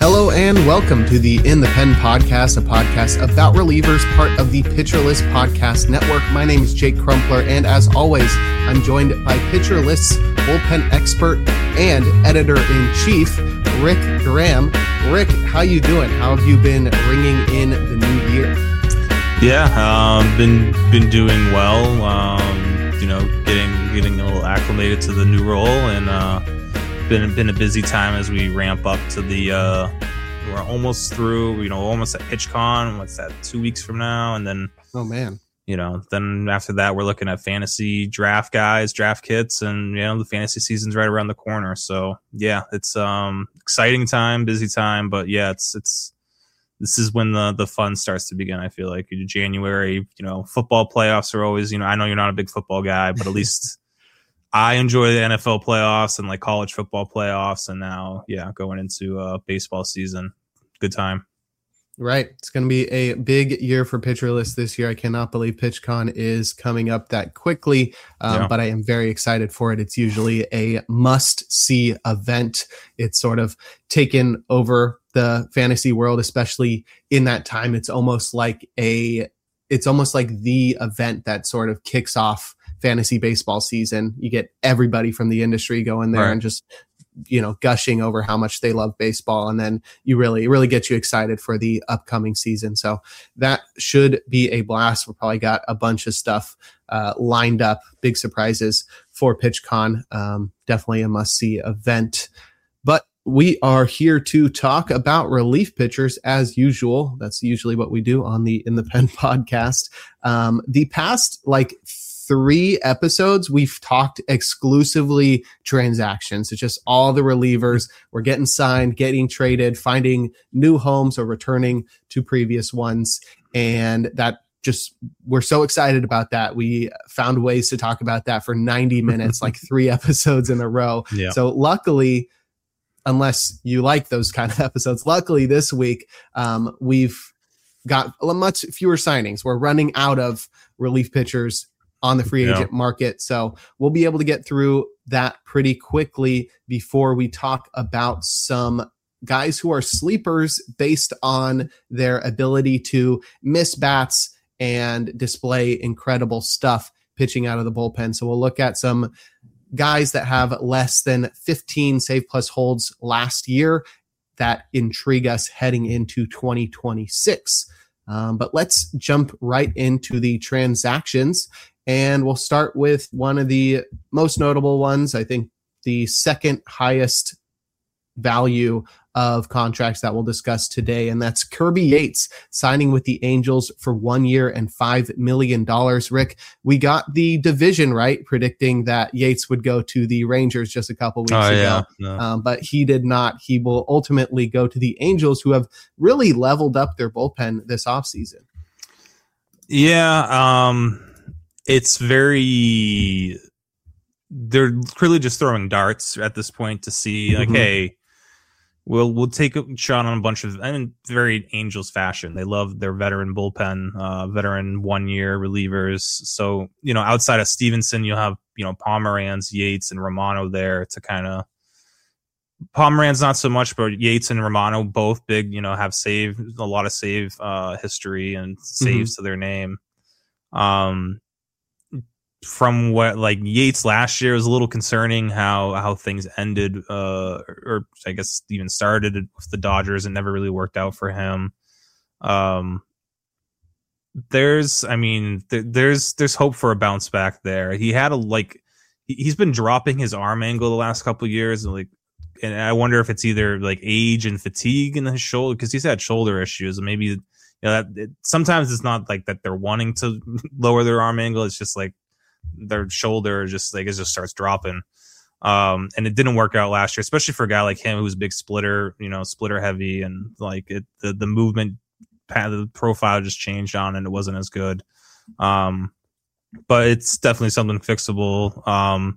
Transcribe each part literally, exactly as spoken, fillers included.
Hello and welcome to the In the Pen podcast, a podcast about relievers, part of the Pitcher List Podcast Network. My name is Jake Crumpler, and as always, I'm joined by Pitcher List's bullpen expert and editor-in-chief, Rick Graham. Rick, how you doing? How have you been ringing in the new year? Yeah, um, been been doing well. Um, you know, getting getting a little acclimated to the new role, and uh, been been a busy time as we ramp up to the. Uh, we're almost through. You know, almost at PitchCon. What's that? Two weeks from now, and then. Oh man. You know, then after that, we're looking at fantasy draft guys, draft kits, and you know the fantasy season's right around the corner. So yeah, it's um exciting time, busy time, but yeah, it's it's this is when the the fun starts to begin. I feel like January, you know, football playoffs are always, you know, I know you're not a big football guy, but at least I enjoy the N F L playoffs and like college football playoffs, and now yeah, going into uh, baseball season, good time. Right. It's going to be a big year for Pitcher List this year. I cannot believe PitchCon is coming up that quickly, um, yeah. but I am very excited for it. It's usually a must-see event. It's sort of taken over the fantasy world, especially in that time. It's almost like a, it's almost like the event that sort of kicks off fantasy baseball season. You get everybody from the industry going there right. and just you know, gushing over how much they love baseball. And then you really, really get you excited for the upcoming season. So that should be a blast. We probably got a bunch of stuff uh, lined up, big surprises for PitchCon. Um, definitely a must-see event. But we are here to talk about relief pitchers as usual. That's usually what we do on the In the Pen podcast. Um, the past, like, three episodes, we've talked exclusively transactions. It's just all the relievers we're getting signed, getting traded, finding new homes or returning to previous ones. And that just, we're so excited about that. We found ways to talk about that for ninety minutes, like three episodes in a row. Yeah. So luckily, unless you like those kind of episodes, luckily this week, um, we've got much fewer signings. We're running out of relief pitchers on the free agent yeah. market. So we'll be able to get through that pretty quickly before we talk about some guys who are sleepers based on their ability to miss bats and display incredible stuff pitching out of the bullpen. So we'll look at some guys that have less than fifteen save plus holds last year that intrigue us heading into twenty twenty-six. Um, but let's jump right into the transactions. And we'll start with one of the most notable ones. I think the second highest value of contracts that we'll discuss today, and that's Kirby Yates signing with the Angels for one year and five million dollars. Rick, we got the division right, predicting that Yates would go to the Rangers just a couple weeks oh, ago, yeah. no. um, but he did not. He will ultimately go to the Angels, who have really leveled up their bullpen this offseason. Yeah, um... It's very, they're clearly just throwing darts at this point to see, like, mm-hmm. hey, we'll we'll take a shot on a bunch of, and in very Angels fashion. They love their veteran bullpen, uh, veteran one-year relievers. So, you know, outside of Stevenson, you'll have, you know, Pomeranz, Yates, and Romano there to kind of, Pomeranz not so much, but Yates and Romano both big, you know, have save, a lot of save uh, history and saves mm-hmm. to their name. Um. From what like Yates last year was a little concerning how how things ended, uh, or I guess even started with the Dodgers and never really worked out for him. Um, there's, I mean, th- there's there's hope for a bounce back there. He had a like he, he's been dropping his arm angle the last couple of years, and like, and I wonder if it's either like age and fatigue in his shoulder because he's had shoulder issues, and maybe you know that it, sometimes it's not like that they're wanting to lower their arm angle. It's just like their shoulder just like it just starts dropping. Um, and it didn't work out last year, especially for a guy like him who's big splitter, you know, splitter heavy, and like it, the, the movement, the profile just changed on and it wasn't as good. Um, but it's definitely something fixable. Um,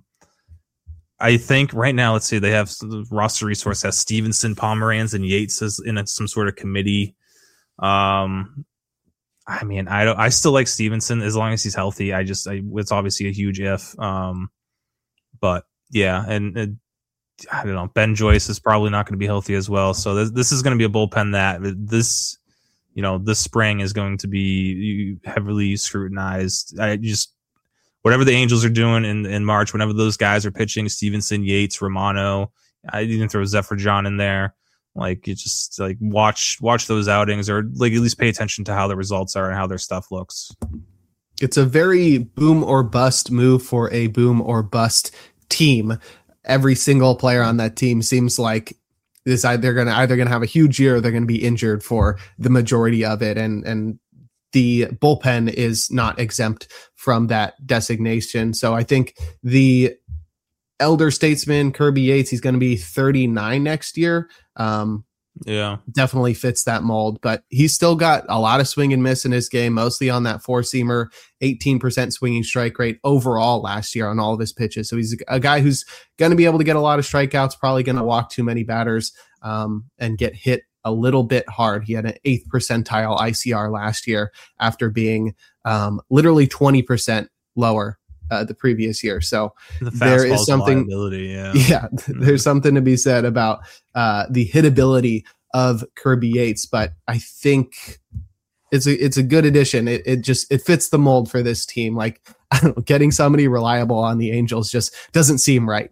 I think right now, let's see, they have the roster resource has Stevenson, Pomeranz, and Yates as in a, some sort of committee. Um, I mean, I don't, I still like Stevenson as long as he's healthy. I just, I, it's obviously a huge if. Um, but yeah, and, and I don't know. Ben Joyce is probably not going to be healthy as well. So this, this is going to be a bullpen that this, you know, this spring is going to be heavily scrutinized. I just, whatever the Angels are doing in, in March, whenever those guys are pitching, Stevenson, Yates, Romano, I didn't throw Zephyr John in there. Like, you just like watch, watch those outings, or like at least pay attention to how the results are and how their stuff looks. It's a very boom or bust move for a boom or bust team. Every single player on that team seems like this, they're going to either going to have a huge year or they're going to be injured for the majority of it. And, and the bullpen is not exempt from that designation. So I think the elder statesman, Kirby Yates, he's going to be thirty-nine next year. Um, Yeah, definitely fits that mold, but he's still got a lot of swing and miss in his game, mostly on that four seamer, eighteen percent swinging strike rate overall last year on all of his pitches. So he's a guy who's going to be able to get a lot of strikeouts, probably going to walk too many batters, um, and get hit a little bit hard. He had an eighth percentile I C R last year after being um, literally twenty percent lower Uh, the previous year. So the there is something, yeah, yeah there's something to be said about uh, the hitability of Kirby Yates, but I think it's a, it's a good addition. It, it just, it fits the mold for this team. Like, I don't know, getting somebody reliable on the Angels just doesn't seem right.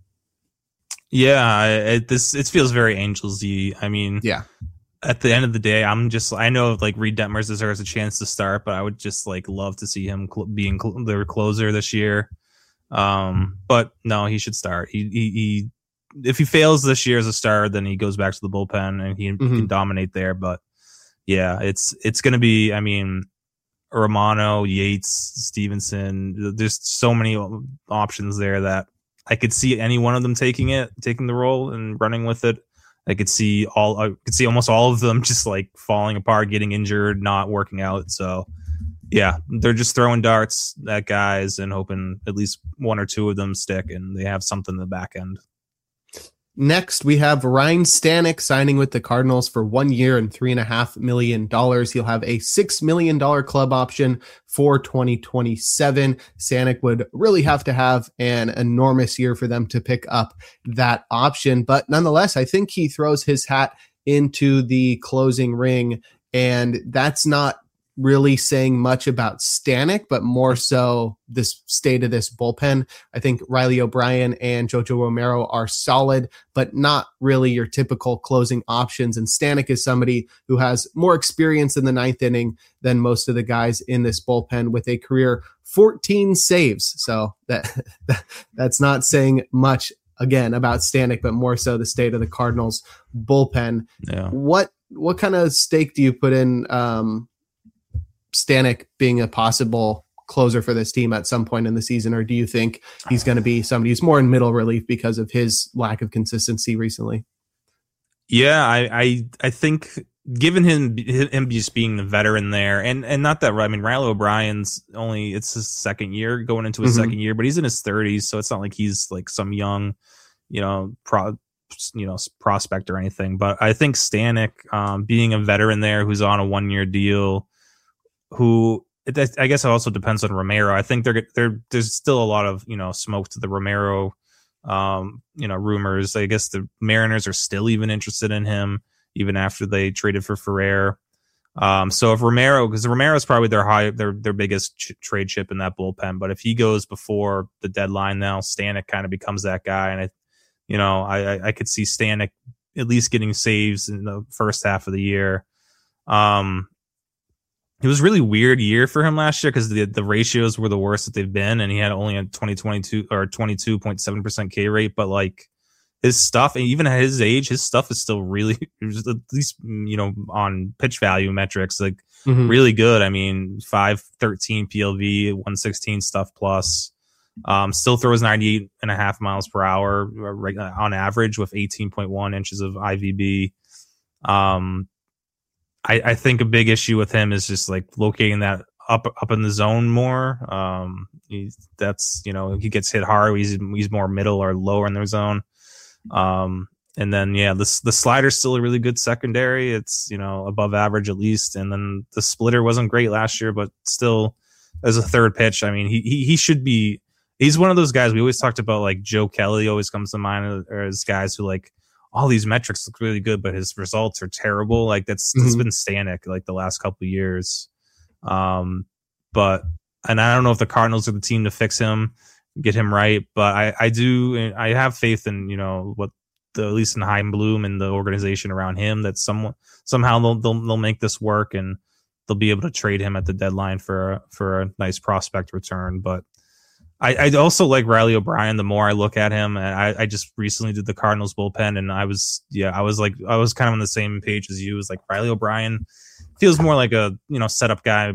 Yeah. It, this, it feels very Angels-y. I mean, yeah. At the end of the day, I'm just, I know like Reed Detmers deserves a chance to start, but I would just like love to see him cl- being cl- their closer this year. Um, but no, he should start. He, he, he, if he fails this year as a starter, then he goes back to the bullpen and he mm-hmm. can dominate there. But yeah, it's, it's going to be, I mean, Romano, Yates, Stevenson, there's so many options there that I could see any one of them taking it, taking the role and running with it. I could see all, I could see almost all of them just like falling apart, getting injured, not working out. So yeah, they're just throwing darts at guys and hoping at least one or two of them stick and they have something in the back end. Next, we have Ryan Stanek signing with the Cardinals for one year and three and a half million dollars. He'll have a six million dollars club option for twenty twenty-seven. Stanek would really have to have an enormous year for them to pick up that option. But nonetheless, I think he throws his hat into the closing ring, and that's not really saying much about Stanek, but more so this state of this bullpen. I think Riley O'Brien and Jojo Romero are solid, but not really your typical closing options. And Stanek is somebody who has more experience in the ninth inning than most of the guys in this bullpen, with a career fourteen saves. So that that's not saying much again about Stanek, but more so the state of the Cardinals bullpen. Yeah. What what kind of stake do you put in um Stanek being a possible closer for this team at some point in the season, or do you think he's going to be somebody who's more in middle relief because of his lack of consistency recently? Yeah, I I, I think given him him just being the veteran there, and and not that I mean Riley O'Brien's only it's his second year going into his mm-hmm. second year, but he's in his thirties, so it's not like he's like some young, you know, pro you know prospect or anything. But I think Stanek, um, being a veteran there who's on a one year deal, who I guess it also depends on Romero. I think they're they're there's still a lot of, you know, smoke to the Romero, um, you know, rumors. I guess the Mariners are still even interested in him even after they traded for Ferrer. Um, so if Romero, because Romero is probably their high their their biggest ch- trade chip in that bullpen, but if he goes before the deadline, now Stanek kind of becomes that guy, and I, you know, I I could see Stanek at least getting saves in the first half of the year. Um. It was a really weird year for him last year because the, the ratios were the worst that they've been, and he had only a twenty twenty-two or twenty-two point seven percent K rate. But like his stuff, and even at his age, his stuff is still really, at least, you know, on pitch value metrics, like mm-hmm. really good. I mean, five thirteen P L V, one sixteen stuff plus. Um, still throws ninety-eight and a half miles per hour on average with eighteen point one inches of I V B. Um, I, I think a big issue with him is just like locating that up up in the zone more. Um, he's, that's, you know, he gets hit hard. He's he's more middle or lower in the zone. Um, and then yeah, the the slider's still a really good secondary. It's, you know, above average at least. And then the splitter wasn't great last year, but still as a third pitch, I mean, he he he should be he's one of those guys we always talked about. Like Joe Kelly always comes to mind as guys who like all these metrics look really good, but his results are terrible. Like that's, mm-hmm. that's been Stanek like the last couple of years. Um, but and I don't know if the Cardinals are the team to fix him, get him right. But I, I do I have faith in you know what the at least in Chaim Bloom and the organization around him that someone somehow they'll, they'll they'll make this work and they'll be able to trade him at the deadline for a, for a nice prospect return. But I, I also like Riley O'Brien. The more I look at him, and I, I just recently did the Cardinals bullpen, and I was, yeah, I was like, I was kind of on the same page as you. It was like Riley O'Brien feels more like a, you know, setup guy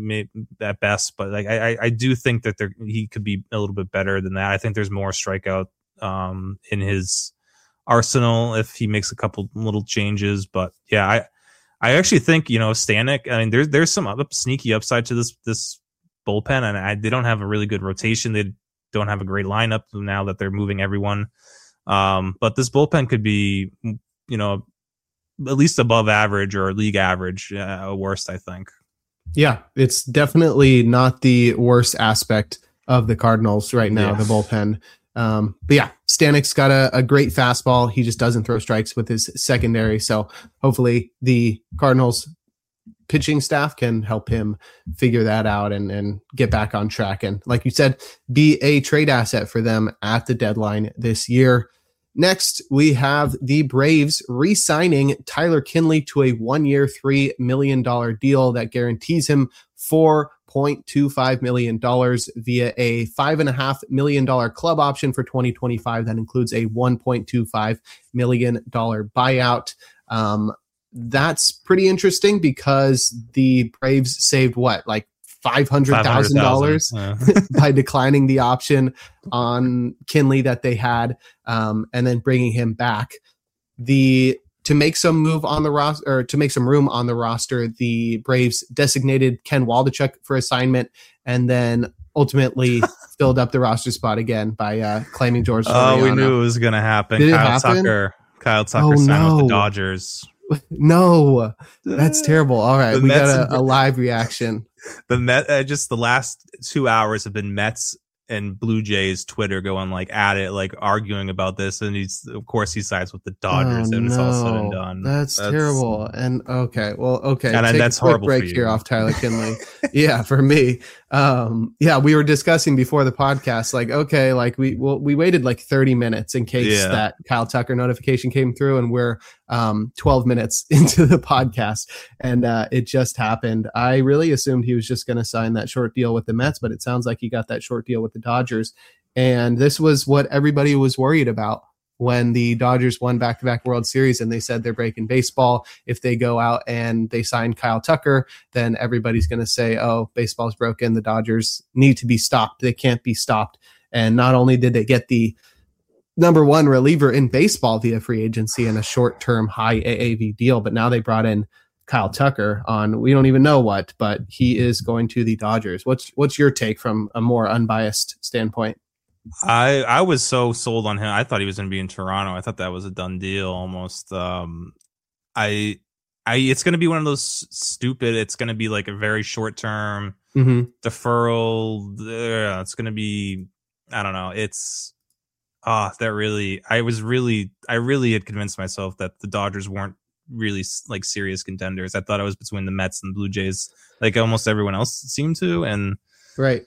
at best, but like I, I do think that there he could be a little bit better than that. I think there's more strikeout um, in his arsenal if he makes a couple little changes. But yeah, I, I actually think you know Stanek. I mean, there's there's some up, sneaky upside to this this. bullpen, and I, they don't have a really good rotation. They don't have a great lineup now that they're moving everyone. Um, but this bullpen could be, you know, at least above average or league average, uh, worst, I think. Yeah, it's definitely not the worst aspect of the Cardinals right now, yeah. the bullpen. Um, but yeah, Stanek's got a, a great fastball. He just doesn't throw strikes with his secondary. So hopefully the Cardinals pitching staff can help him figure that out and, and get back on track. And like you said, be a trade asset for them at the deadline this year. Next, we have the Braves re-signing Tyler Kinley to a one-year, three million dollars deal that guarantees him four point two five million dollars via a five point five million dollars club option for twenty twenty-five that includes a one point two five million dollars buyout. Um, That's pretty interesting because the Braves saved what, like five hundred thousand dollars yeah. by declining the option on Kinley that they had, um, and then bringing him back. The to make some move on the roster, or to make some room on the roster, the Braves designated Ken Waldichuk for assignment, and then ultimately filled up the roster spot again by uh, claiming George. Oh, we knew it was going to happen. Did Kyle it happen? Tucker. Kyle Tucker oh, signed no. with the Dodgers. No, that's terrible. All right, the we Mets got a, a live reaction. The Met, uh, just the last two hours have been Mets and Blue Jays Twitter going like at it, like arguing about this, and he's of course he sides with the Dodgers, oh, and it's no. all said and done. That's, that's terrible. And okay, well, okay, and take that's a quick horrible break for you. here off Tyler Kinley. Yeah, for me. Um, yeah, we were discussing before the podcast, like, okay, like we well, we waited like thirty minutes in case yeah. that Kyle Tucker notification came through, and we're um twelve minutes into the podcast, and uh, it just happened. I really assumed he was just going to sign that short deal with the Mets, but it sounds like he got that short deal with the Dodgers. And this was what everybody was worried about when the Dodgers won back-to-back World Series, and they said they're breaking baseball. If they go out and they sign Kyle Tucker, then everybody's going to say, oh, baseball's broken. The Dodgers need to be stopped. They can't be stopped. And not only did they get the number one reliever in baseball via free agency and a short-term high A A V deal, but now they brought in Kyle Tucker on, we don't even know what, but he is going to the Dodgers. What's what's your take from a more unbiased standpoint? I I was so sold on him. I thought he was going to be in Toronto. I thought that was a done deal almost. Um, I I it's going to be one of those stupid. It's going to be like a very short term mm-hmm. deferral. Uh, it's going to be, I don't know. It's ah oh, that really. I was really I really had convinced myself that the Dodgers weren't really like serious contenders. I thought it was between the Mets and the Blue Jays, like almost everyone else seemed to. And right.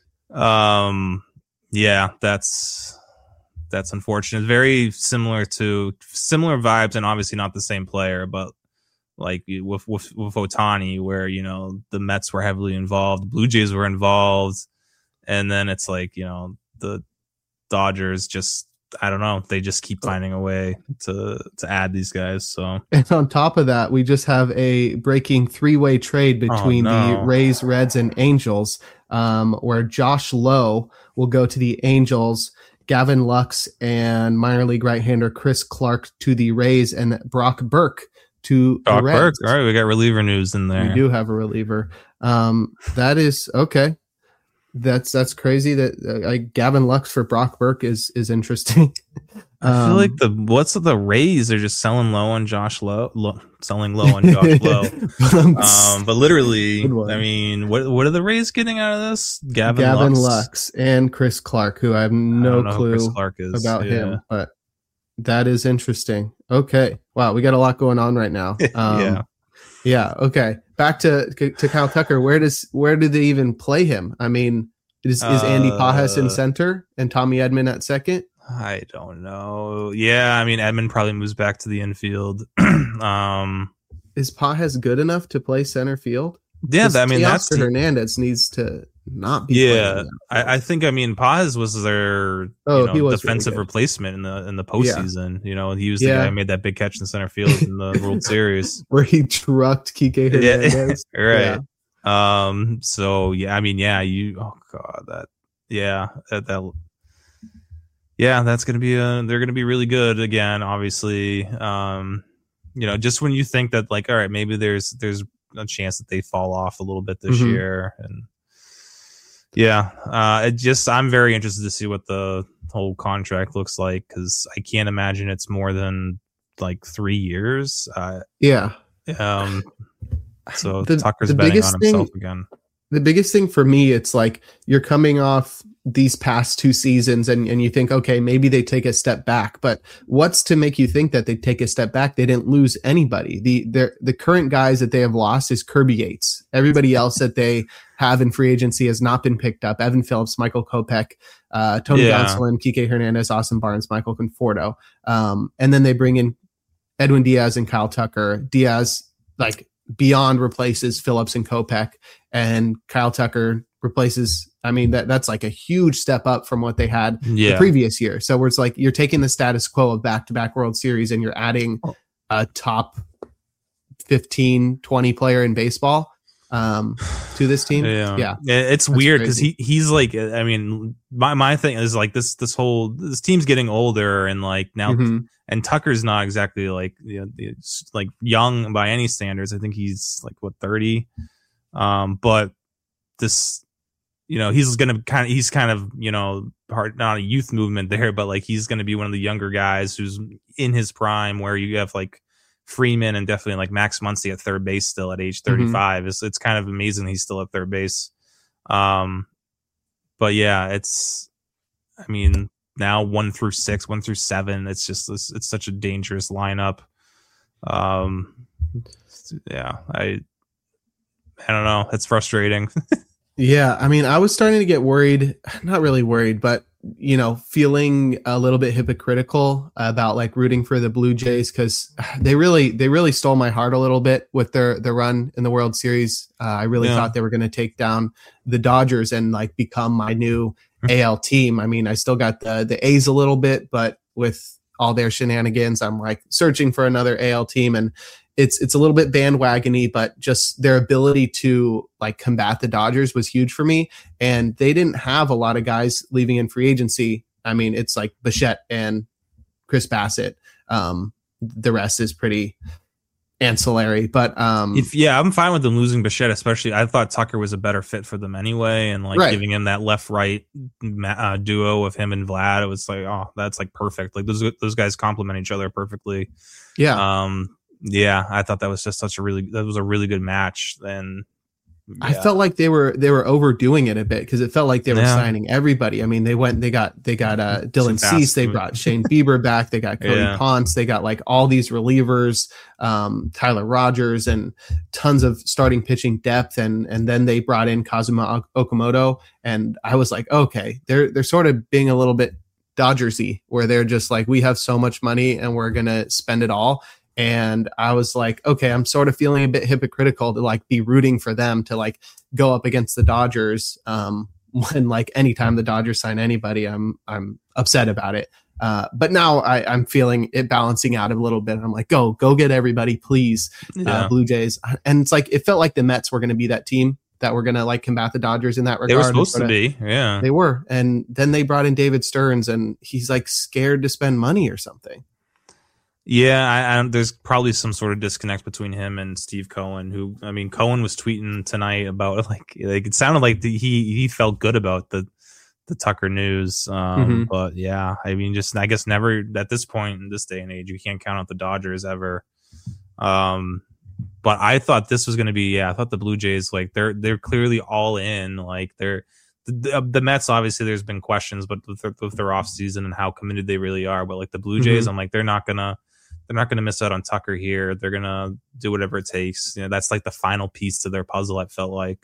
Um. Yeah, that's that's unfortunate. Very similar to similar vibes, and obviously not the same player, but like with with, with Ohtani, where you know the Mets were heavily involved, the Blue Jays were involved, and then it's like you know the Dodgers just I don't know they just keep finding a way to to add these guys. So and on top of that, we just have a breaking three way trade between oh, no. the Rays, Reds, and Angels. Um, where Josh Lowe will go to the Angels, Gavin Lux and minor league right-hander Chris Clark to the Rays, and Brock Burke to Brock the Reds. Burke. All right, we got reliever news in there. We do have a reliever. Um, that is okay. That's that's crazy. That uh, like Gavin Lux for Brock Burke is is interesting. I feel um, like the what's the Rays are just selling low on Josh Lowe, low, selling low on Josh Lowe. um, but literally, I mean, what what are the Rays getting out of this? Gavin, Gavin Lux? Lux and Chris Clark, who I have no I clue about yeah. him, but that is interesting. Okay, wow, we got a lot going on right now. Um, yeah, yeah. Okay, back to to Kyle Tucker. Where does where do they even play him? I mean, is is Andy Pajas in center and Tommy Edman at second? I don't know. Yeah, I mean, Edman probably moves back to the infield. um, is Pajas good enough to play center field? Yeah, I mean, that's the, Hernandez needs to not be. Yeah, I, I think. I mean, Pajas was their oh, you know, he was defensive really replacement in the in the postseason. Yeah. You know, he was the yeah. guy who made that big catch in center field in the World Series where he trucked Kike Hernandez. Yeah, right. Yeah. Um. So yeah, I mean, yeah. You. Oh God, that. Yeah. That. that Yeah, that's gonna be a. They're gonna be really good again. Obviously, um, you know, just when you think that, like, all right, maybe there's there's a chance that they fall off a little bit this mm-hmm. year, and yeah, uh, it just I'm very interested to see what the whole contract looks like because I can't imagine it's more than like three years. Uh, yeah. Um. So the, Tucker's the betting on himself thing, again. The biggest thing for me, it's like you're coming off these past two seasons and, and you think, okay, maybe they take a step back, but what's to make you think that they take a step back? They didn't lose anybody. The, the current guys that they have lost is Kirby Yates. Everybody else that they have in free agency has not been picked up. Evan Phillips, Michael Kopech, uh, Tony yeah. Gonsolin, Kike Hernandez, Austin Barnes, Michael Conforto. Um, and then they bring in Edwin Diaz and Kyle Tucker. Diaz, like, beyond replaces Phillips and Kopech, and Kyle Tucker replaces, I mean, that that's like a huge step up from what they had yeah. the previous year. So where it's like you're taking the status quo of back-to-back World Series and you're adding a top fifteen, twenty player in baseball um, to this team. Yeah. yeah. It's weird because he he's like, I mean, my, my thing is like this, this whole, this team's getting older and like now, mm-hmm. and Tucker's not exactly like, you know, like young by any standards. I think he's like what, thirty. Um, but this, you know, he's going to kind of, he's kind of, you know, part, not a youth movement there, but like he's going to be one of the younger guys who's in his prime where you have like Freeman and definitely like Max Muncy at third base still at age thirty-five. Mm-hmm. It's, it's kind of amazing he's still at third base. Um, but yeah, it's, I mean, now one through six, one through seven, it's just, it's, it's such a dangerous lineup. Um, yeah, I, I don't know. It's frustrating. Yeah, I mean, I was starting to get worried, not really worried, but, you know, feeling a little bit hypocritical about like rooting for the Blue Jays because they really, they really stole my heart a little bit with their, their run in the World Series. Uh, I really yeah. thought they were going to take down the Dodgers and like become my new A L team. I mean, I still got the, the A's a little bit, but with all their shenanigans, I'm like searching for another A L team, and It's it's a little bit bandwagony, but just their ability to like combat the Dodgers was huge for me. And they didn't have a lot of guys leaving in free agency. I mean, it's like Bichette and Chris Bassett. Um, the rest is pretty ancillary. But um, if yeah, I'm fine with them losing Bichette, especially. I thought Tucker was a better fit for them anyway, and like right. giving him that left-right uh, duo of him and Vlad, it was like, oh, that's like perfect. Like those those guys complement each other perfectly. Yeah. Um. Yeah, I thought that was just such a really that was a really good match. And yeah. I felt like they were they were overdoing it a bit because it felt like they were yeah. signing everybody. I mean, they went they got they got uh, Dylan Cease, they brought Shane Bieber back, they got Cody yeah. Ponce, they got like all these relievers, um, Tyler Rogers, and tons of starting pitching depth, and and then they brought in Kazuma Okamoto, and I was like, okay, they're they're sort of being a little bit Dodgersy, where they're just like, we have so much money and we're gonna spend it all. And I was like, okay, I'm sort of feeling a bit hypocritical to like be rooting for them to like go up against the Dodgers. Um, when like anytime the Dodgers sign anybody, I'm I'm upset about it. Uh, but now I, I'm feeling it balancing out a little bit. I'm like, go, go get everybody, please, yeah. uh, Blue Jays. And it's like it felt like the Mets were going to be that team that were going to like combat the Dodgers in that regard. They were supposed to be, yeah. They were. And then they brought in David Stearns, and he's like scared to spend money or something. Yeah, I, I, there's probably some sort of disconnect between him and Steve Cohen. Who, I mean, Cohen was tweeting tonight about like, like it sounded like the, he he felt good about the the Tucker news. Um, mm-hmm. But yeah, I mean, just I guess never at this point in this day and age, you can't count out the Dodgers ever. Um, but I thought this was going to be, yeah, I thought the Blue Jays, like they're they're clearly all in. Like they're the, the Mets, obviously, there's been questions, but with their, with their off season and how committed they really are. But like the Blue Jays, mm-hmm. I'm like they're not gonna. They're not going to miss out on Tucker here. They're going to do whatever it takes. You know, that's like the final piece to their puzzle, it felt like.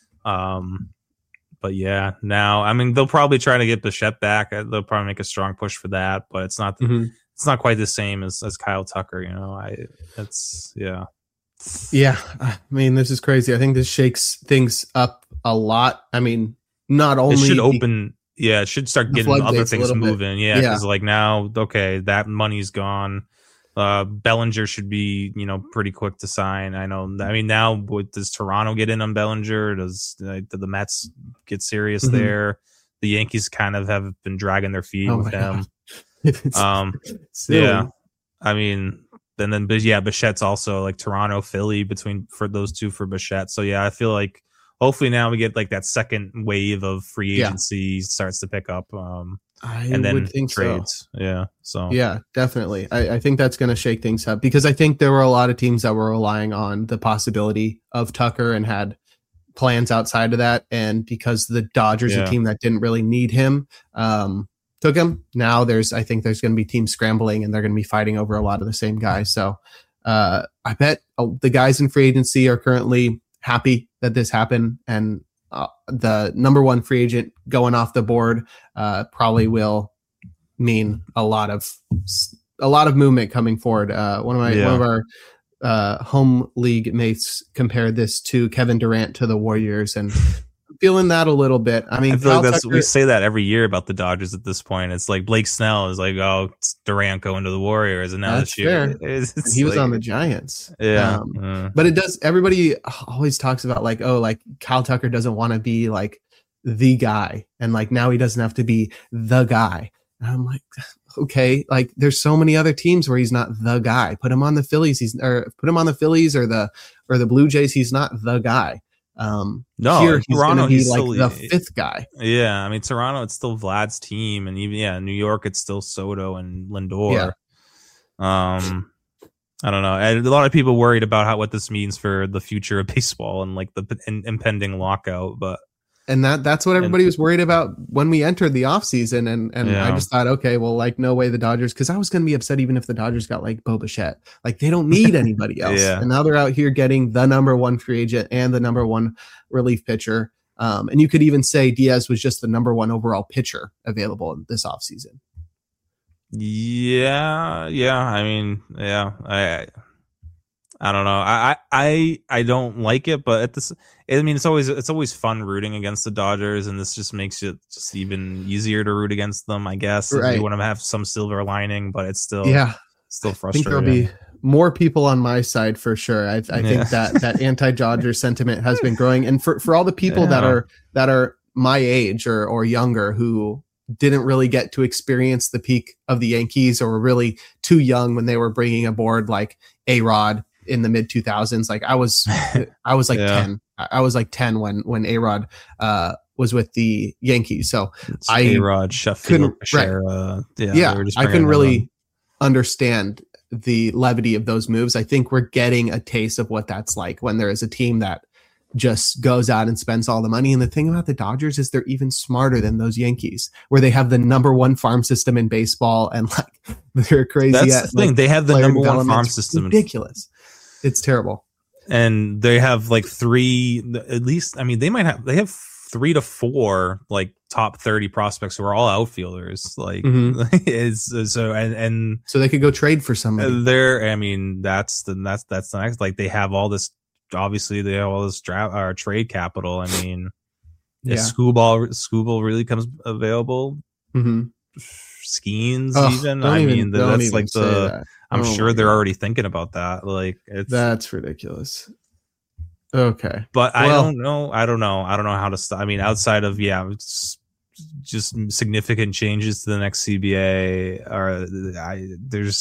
Um, but yeah, now, I mean, they'll probably try to get Bichette back. They'll probably make a strong push for that, but it's not, mm-hmm. it's not quite the same as, as Kyle Tucker. You know, I, it's, yeah. Yeah. I mean, this is crazy. I think this shakes things up a lot. I mean, not only. It should open. The, yeah. It should start getting other things moving. Bit. Yeah. yeah. Cause like now, okay, that money's gone. Uh, Bellinger should be, you know, pretty quick to sign. I know. I mean, now what, does Toronto get in on Bellinger? Does uh, do the Mets get serious mm-hmm. there? The Yankees kind of have been dragging their feet oh with him. um, yeah. I mean, and then yeah, Bichette's also like Toronto, Philly between for those two for Bichette. So yeah, I feel like hopefully now we get like that second wave of free agency yeah. starts to pick up. Um, I and then would think trades. So. Yeah. So yeah, definitely. I, I think that's going to shake things up because I think there were a lot of teams that were relying on the possibility of Tucker and had plans outside of that. And because the Dodgers, yeah. a team that didn't really need him, um, took him. Now there's, I think there's going to be teams scrambling and they're going to be fighting over a lot of the same guys. So uh, I bet oh, the guys in free agency are currently happy that this happened, and Uh, the number one free agent going off the board uh, probably will mean a lot of a lot of movement coming forward. Uh, one of my yeah. one of our uh, home league mates compared this to Kevin Durant to the Warriors, and feeling that a little bit. I mean, I feel like that's, Tucker, we say that every year about the Dodgers at this point. It's like Blake Snell is like, oh, it's Durant going to the Warriors, and now this year it's, it's he was like, on the Giants. Yeah, um, uh, but it does. Everybody always talks about like, oh, like Kyle Tucker doesn't want to be like the guy, and like now he doesn't have to be the guy. And I'm like, okay, like there's so many other teams where he's not the guy. Put him on the Phillies. He's or put him on the Phillies or the or the Blue Jays. He's not the guy. Um, no, here he's Toronto, be he's like still, the fifth guy. Yeah, I mean Toronto, it's still Vlad's team, and even yeah, New York, it's still Soto and Lindor. Yeah. Um, I don't know. And a lot of people worried about how what this means for the future of baseball and like the in, impending lockout, but. And that that's what everybody was worried about when we entered the offseason. And, and yeah. I just thought, okay, well, like, no way the Dodgers, because I was going to be upset even if the Dodgers got like Bo Bichette. Like, they don't need anybody else. yeah. And now they're out here getting the number one free agent and the number one relief pitcher. Um, and you could even say Diaz was just the number one overall pitcher available in this offseason. Yeah. Yeah. I mean, yeah. I I don't know. I, I I don't like it, but at this, I mean, it's always it's always fun rooting against the Dodgers, and this just makes it just even easier to root against them, I guess. Right. If you want to have some silver lining, but it's still yeah, still frustrating. I think there'll be more people on my side for sure. I, I yeah. think that that anti-Dodger sentiment has been growing, and for, for all the people yeah. that are that are my age or or younger who didn't really get to experience the peak of the Yankees or were really too young when they were bringing aboard like A-Rod in the mid two thousands. Like I was, I was like yeah. ten. I was like ten when, when A-Rod uh, was with the Yankees. So it's I A-Rod, Sheffield, right. uh, yeah, yeah I couldn't really on. understand the levity of those moves. I think we're getting a taste of what that's like when there is a team that just goes out and spends all the money. And the thing about the Dodgers is they're even smarter than those Yankees, where they have the number one farm system in baseball. And like, they're crazy. That's at, the thing. Like, they have the number one farm system. Ridiculous. It's terrible. And they have like three, at least, I mean, they might have, they have three to four, like top thirty prospects who are all outfielders. Like, mm-hmm. is so, and, and so they could go trade for somebody there. I mean, that's the, that's, that's the next, like they have all this, obviously they have all this draft or trade capital. I mean, yeah. if Scuball, Scuball really comes available, mm-hmm. Skeens oh, even, I even, mean, that's like the, that. I'm oh sure they're God. already thinking about that. Like it's that's ridiculous. Okay. But well, I don't know. I don't know. I don't know how to stop. I mean, outside of, yeah, it's just significant changes to the next C B A or I, there's,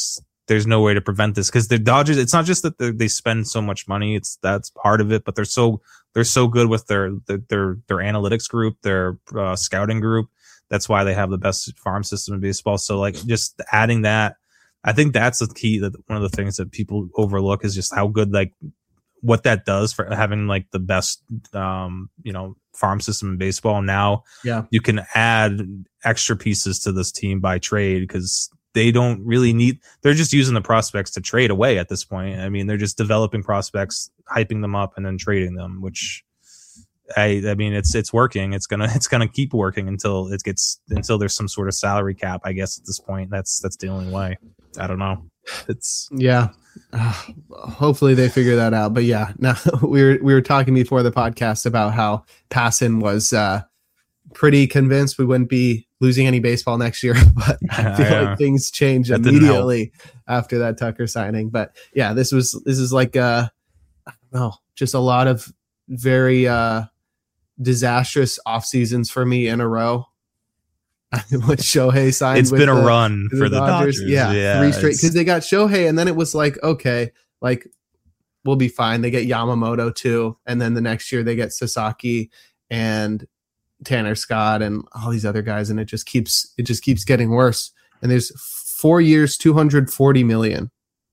there's no way to prevent this because the Dodgers. It's not just that they spend so much money; it's that's part of it. But they're so they're so good with their their their, their analytics group, their uh, scouting group. That's why they have the best farm system in baseball. So like just adding that, I think that's the key. That one of the things that people overlook is just how good like what that does for having like the best um, you know farm system in baseball. Now yeah. you can add extra pieces to this team by trade because they don't really need, they're just using the prospects to trade away at this point. I mean, they're just developing prospects, hyping them up and then trading them, which I, I mean, it's, it's working. It's going to, it's going to keep working until it gets, until there's some sort of salary cap, I guess at this point. That's, that's the only way. I don't know. It's yeah. Uh, hopefully they figure that out. But yeah, now we were, we were talking before the podcast about how Passan was uh, pretty convinced we wouldn't be losing any baseball next year, but I feel yeah. like things changed that immediately after that Tucker signing. But yeah, this was, this is like, uh, I don't know, just a lot of very uh, disastrous off seasons for me in a row. What Shohei signed. It's with been a the, run for the Dodgers. Dodgers. Yeah, yeah, three straight because they got Shohei, and then it was like, okay, like we'll be fine. They get Yamamoto too, and then the next year they get Sasaki and Tanner Scott and all these other guys, and it just keeps it just keeps getting worse. And there's four years, two hundred forty million.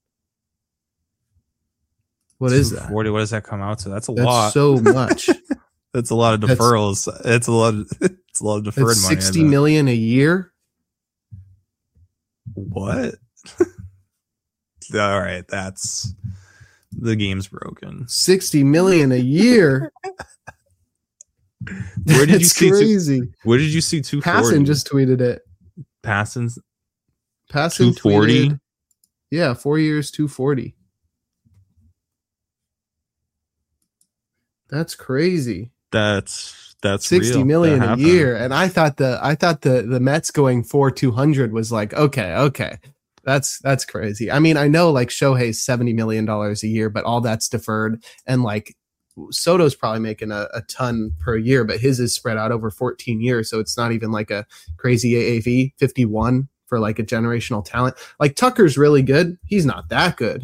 What is that? forty. What does that come out to? That's a That's lot. So much. That's a lot of deferrals. That's, it's a lot. Of, it's a lot of deferred money. Sixty million a year. What? All right, that's the game's broken. Sixty million a year. Where did you see? Crazy. Two, where did you see two forty? Passan just tweeted it. Passan's Passan two forty. Yeah, four years, two forty. That's crazy. That's that's sixty real. million that a year, and I thought the I thought the the Mets going for two hundred was like okay, okay, that's that's crazy. I mean, I know like Shohei's seventy million dollars a year, but all that's deferred, and like Soto's probably making a, a ton per year, but his is spread out over fourteen years, so it's not even like a crazy A A V fifty-one for like a generational talent. Like Tucker's really good, he's not that good.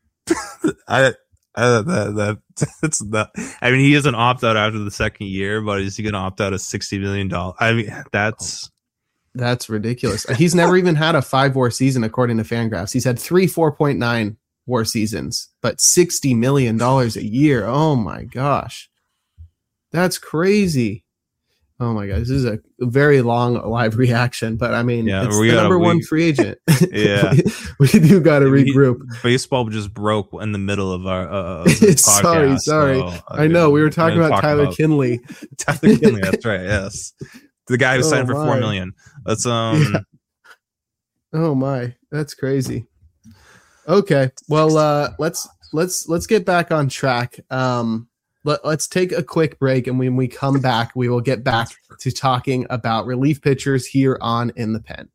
I. Uh, that, that that's not. I mean, he doesn't opt out after the second year, but is he going to opt out of sixty million dollars? I mean, that's that's ridiculous. He's never even had a five WAR season, according to Fangraphs. He's had three four point nine WAR seasons, but sixty million dollars a year. Oh my gosh, that's crazy. Oh my gosh, this is a very long live reaction, but I mean, yeah, it's the gotta, number we, one free agent. Yeah, we, we do got to regroup. Baseball just broke in the middle of our uh, of sorry, podcast, sorry. So, I know we were talking about talk Tyler about Kinley. Tyler Kinley, that's right. Yes, the guy who oh signed for four million. Let's um. Yeah. Oh my, that's crazy. Okay, well, uh, let's let's let's get back on track. Um. Let, let's take a quick break, and when we come back, we will get back to talking about relief pitchers here on In the Pen.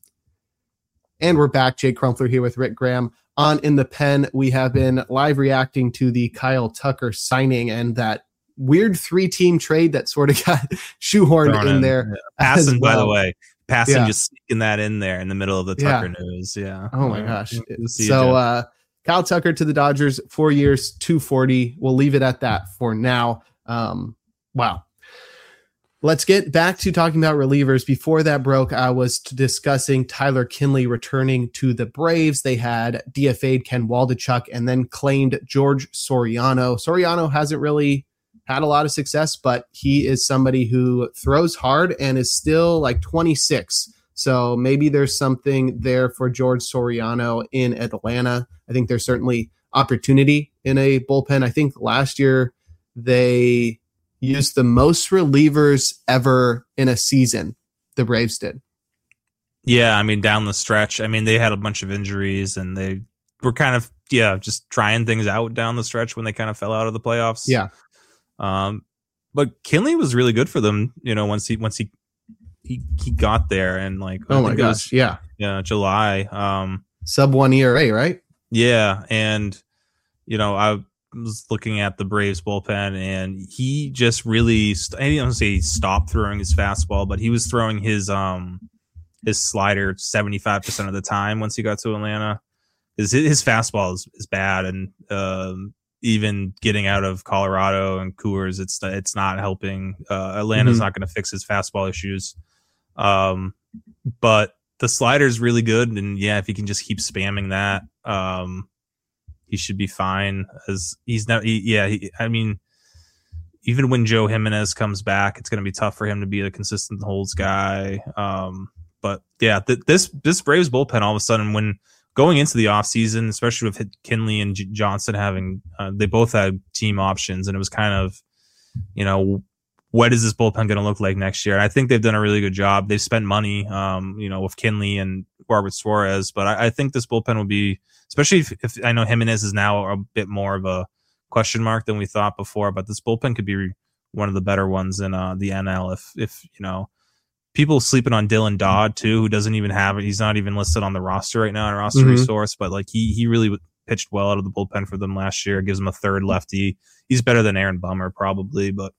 And we're back. Jake Crumpler here with Rick Graham on In the Pen. We have been live reacting to the Kyle Tucker signing and that weird three-team trade that sort of got shoehorned in, in there. Yeah. Passan, well. By the way. Passan yeah. just sneaking that in there in the middle of the Tucker yeah. news. Yeah. Oh, my gosh. So, uh, Kyle Tucker to the Dodgers, four years, two forty. We'll leave it at that for now. Um, wow. Let's get back to talking about relievers. Before that broke, I was discussing Tyler Kinley returning to the Braves. They had D F A'd Ken Waldichuk and then claimed George Soriano. Soriano hasn't really had a lot of success, but he is somebody who throws hard and is still like twenty-six. So maybe there's something there for George Soriano in Atlanta. I think there's certainly opportunity in a bullpen. I think last year they used the most relievers ever in a season. The Braves did. Yeah, I mean, down the stretch. I mean, they had a bunch of injuries and they were kind of, yeah, just trying things out down the stretch when they kind of fell out of the playoffs. Yeah. Um, but Kinley was really good for them, you know, once he, once he, he, he got there and like, oh my gosh. Was, yeah. Yeah. July, um, sub one E R A, right? Yeah. And, you know, I was looking at the Braves bullpen and he just really, st- I don't say he stopped throwing his fastball, but he was throwing his, um, his slider seventy-five percent of the time once he got to Atlanta. his his fastball is, is bad, and um, even getting out of Colorado and Coors, it's it's not helping. Uh, Atlanta's mm-hmm. not going to fix his fastball issues, um, but the slider's really good, and yeah, if he can just keep spamming that, um, he should be fine. As he's not, he, yeah, he, I mean. Even when Joe Jimenez comes back, it's going to be tough for him to be a consistent holds guy. Um, but yeah, th- this this Braves bullpen all of a sudden, when going into the offseason, especially with Kinley and J- Johnson having, uh, they both had team options, and it was kind of, you know, what is this bullpen going to look like next year? And I think they've done a really good job. They've spent money, um, you know, with Kinley and Robert Suarez, but I, I think this bullpen will be, especially if, if I know Jimenez is now a bit more of a question mark than we thought before, but this bullpen could be one of the better ones in uh, the N L. If if you know, people sleeping on Dylan Dodd too, who doesn't even have it. He's not even listed on the roster right now, on roster mm-hmm. resource. But like he he really pitched well out of the bullpen for them last year. Gives him a third lefty. He's better than Aaron Bummer probably, but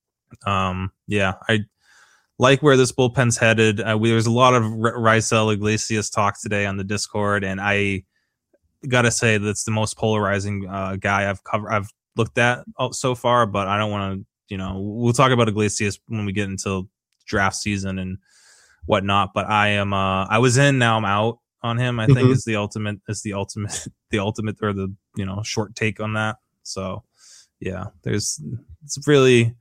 um yeah, I like where this bullpen's headed. Uh, we, there's a lot of R- Raisel Iglesias talk today on the Discord, and I. Gotta say that's the most polarizing uh, guy I've covered, I've looked at so far. But I don't want to, you know, we'll talk about Iglesias when we get into draft season and whatnot. But I am, uh, I was in, now I'm out on him. I mm-hmm. think is the ultimate, is the ultimate, the ultimate, or the you know short take on that. So yeah, there's it's really,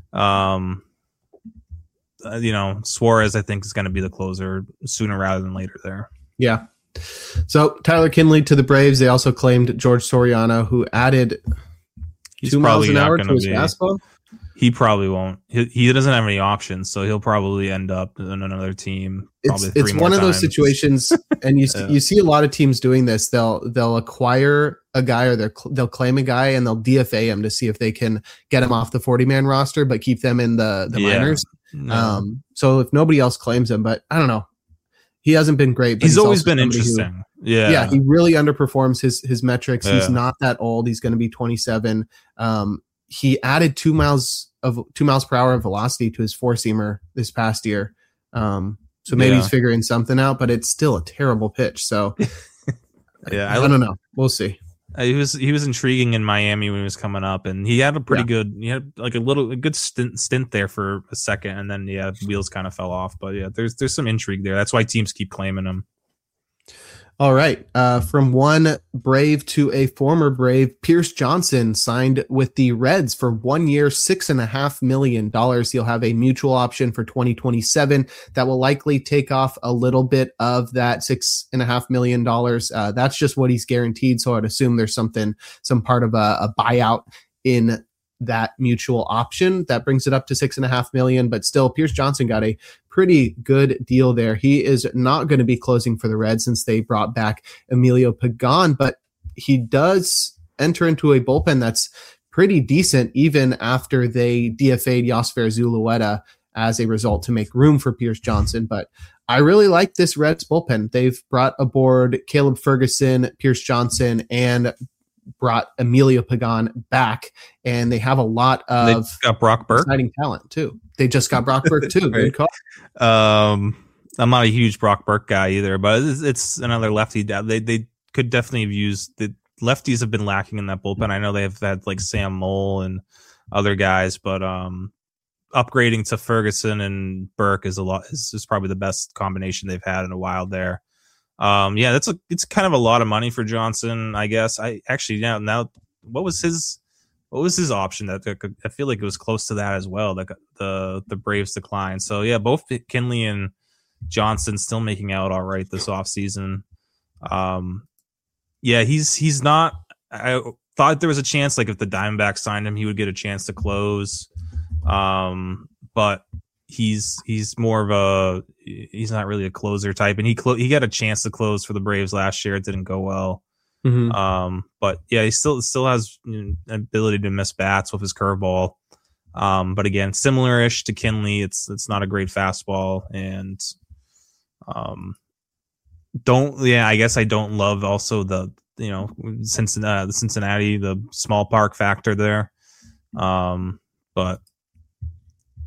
um, uh, you know, Suarez I think is going to be the closer sooner rather than later there. Yeah. So Tyler Kinley to the Braves. They also claimed George Soriano, who added He's two miles an hour to his be, fastball. He probably won't. He, he doesn't have any options, so he'll probably end up in another team. It's it's one of times. those situations, and you yeah. you see a lot of teams doing this. They'll they'll acquire a guy, or they'll they'll claim a guy, and they'll D F A him to see if they can get him off the forty man roster, but keep them in the the yeah. minors. No. Um, so if nobody else claims him, but I don't know. He hasn't been great. But he's, he's always been interesting. Who, yeah. Yeah. He really underperforms his, his metrics. Yeah. He's not that old. He's going to be twenty-seven. Um, he added two miles of two miles per hour of velocity to his four seamer this past year. Um, so maybe yeah. he's figuring something out, but it's still a terrible pitch. So yeah, I, I don't know. We'll see. He was he was intriguing in Miami when he was coming up, and he had a pretty yeah. good he had like a little a good stint stint there for a second, and then yeah, wheels kind of fell off. But yeah, there's there's some intrigue there. That's why teams keep claiming him. All right. Uh, from one Brave to a former Brave, Pierce Johnson signed with the Reds for one year, six and a half million dollars. He'll have a mutual option for twenty twenty-seven that will likely take off a little bit of that six and a half million dollars. Uh, that's just what he's guaranteed. So I'd assume there's something, some part of a, a buyout in that mutual option that brings it up to six and a half million. But still, Pierce Johnson got a pretty good deal there. He is not going to be closing for the Reds since they brought back Emilio Pagan, but he does enter into a bullpen that's pretty decent even after they D F A'd Yosfer Zulueta as a result to make room for Pierce Johnson. But I really like this Reds bullpen. They've brought aboard Caleb Ferguson, Pierce Johnson, and brought Emilio Pagan back, and they have a lot of they got Brock Burke. Exciting talent too. They just got Brock Burke too. Good call. Um, I'm not a huge Brock Burke guy either, but it's, it's another lefty. They they could definitely have used the lefties have been lacking in that bullpen. I know they have had like Sam Mole and other guys, but um, upgrading to Ferguson and Burke is a lot. Is, is probably the best combination they've had in a while there. Um, yeah, that's a, it's kind of a lot of money for Johnson, I guess. I actually, now, now, what was his, what was his option? That, that I feel like it was close to that as well. That the, the Braves declined. So yeah, both Kinley and Johnson still making out all right this offseason. Um, yeah, he's, he's not, I thought there was a chance, like if the Diamondbacks signed him, he would get a chance to close. Um, but he's, he's more of a, he's not really a closer type, and he clo- he got a chance to close for the Braves last year. It didn't go well. Mm-hmm. Um, but yeah, he still still has you know, an ability to miss bats with his curveball. Um, but again, similar-ish to Kinley. It's it's not a great fastball, and um, don't yeah. I guess I don't love also the you know Cincinnati the Cincinnati the small park factor there. Um, but.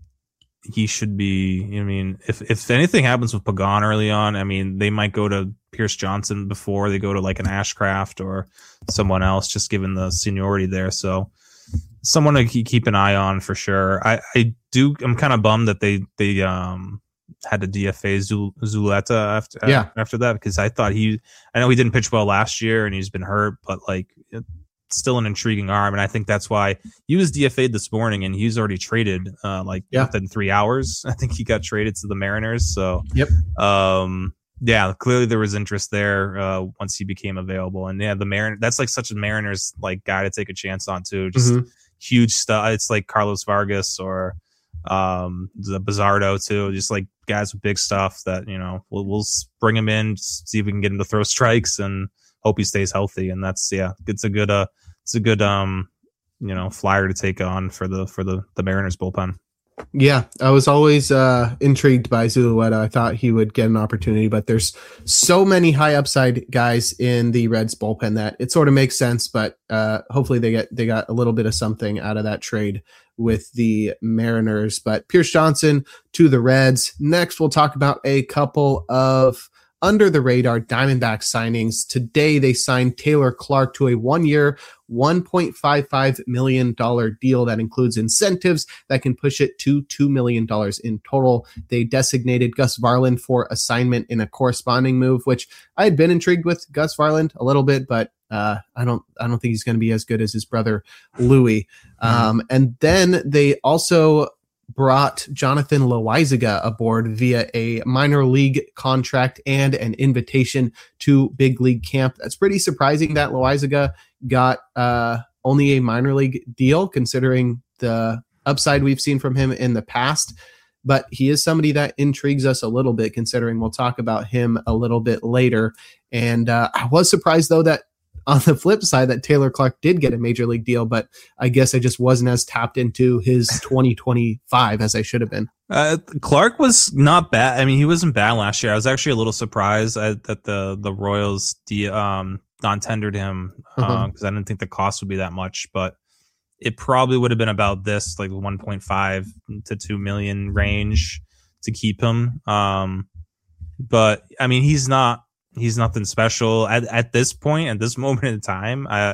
He should be, I mean, if, if anything happens with Pagan early on, I mean, they might go to Pierce Johnson before they go to like an Ashcraft or someone else, just given the seniority there. So someone to keep an eye on for sure. I, I do. I'm kind of bummed that they they um had to D F A Zul, Zuleta after yeah. after that, because I thought he. I know he didn't pitch well last year and he's been hurt, but like it's still an intriguing arm, and I think that's why he was D F A'd this morning, and he's already traded uh, like yeah. within three hours. I think he got traded to the Mariners. So yep. Um. Yeah, clearly there was interest there uh, once he became available, and yeah, the Marin. That's like such a Mariners like guy to take a chance on too. Just mm-hmm. huge stuff. It's like Carlos Vargas or um, the Bizardo too. Just like guys with big stuff that you know we'll we'll bring him in, see if we can get him to throw strikes, and hope he stays healthy. And that's yeah, it's a good uh, it's a good um, you know flyer to take on for the for the the Mariners bullpen. Yeah, I was always uh, intrigued by Zulueta. I thought he would get an opportunity, but there's so many high upside guys in the Reds bullpen that it sort of makes sense. But uh, hopefully they get they got a little bit of something out of that trade with the Mariners. But Pierce Johnson to the Reds. Next, we'll talk about a couple of under the radar Diamondback signings. Today, they signed Taylor Clark to a one-year, one point five five million dollars deal that includes incentives that can push it to two million dollars in total. They designated Gus Varland for assignment in a corresponding move, which I had been intrigued with Gus Varland a little bit, but uh, I don't I don't think he's going to be as good as his brother Louis. Mm-hmm. Um, and then they also brought Jonathan Loaizaga aboard via a minor league contract and an invitation to big league camp. That's pretty surprising that Loaizaga got uh, only a minor league deal, considering the upside we've seen from him in the past. But he is somebody that intrigues us a little bit, considering we'll talk about him a little bit later. And uh, I was surprised, though, that on the flip side, that Taylor Clark did get a major league deal, but I guess I just wasn't as tapped into his twenty twenty-five as I should have been. Uh, Clark was not bad. I mean, he wasn't bad last year. I was actually a little surprised at, that the the Royals de, um, non-tendered him because uh, uh-huh. I didn't think the cost would be that much, but it probably would have been about this, like one point five to two million range to keep him. Um, but I mean, he's not. He's nothing special at, at this point, at this moment in time. I,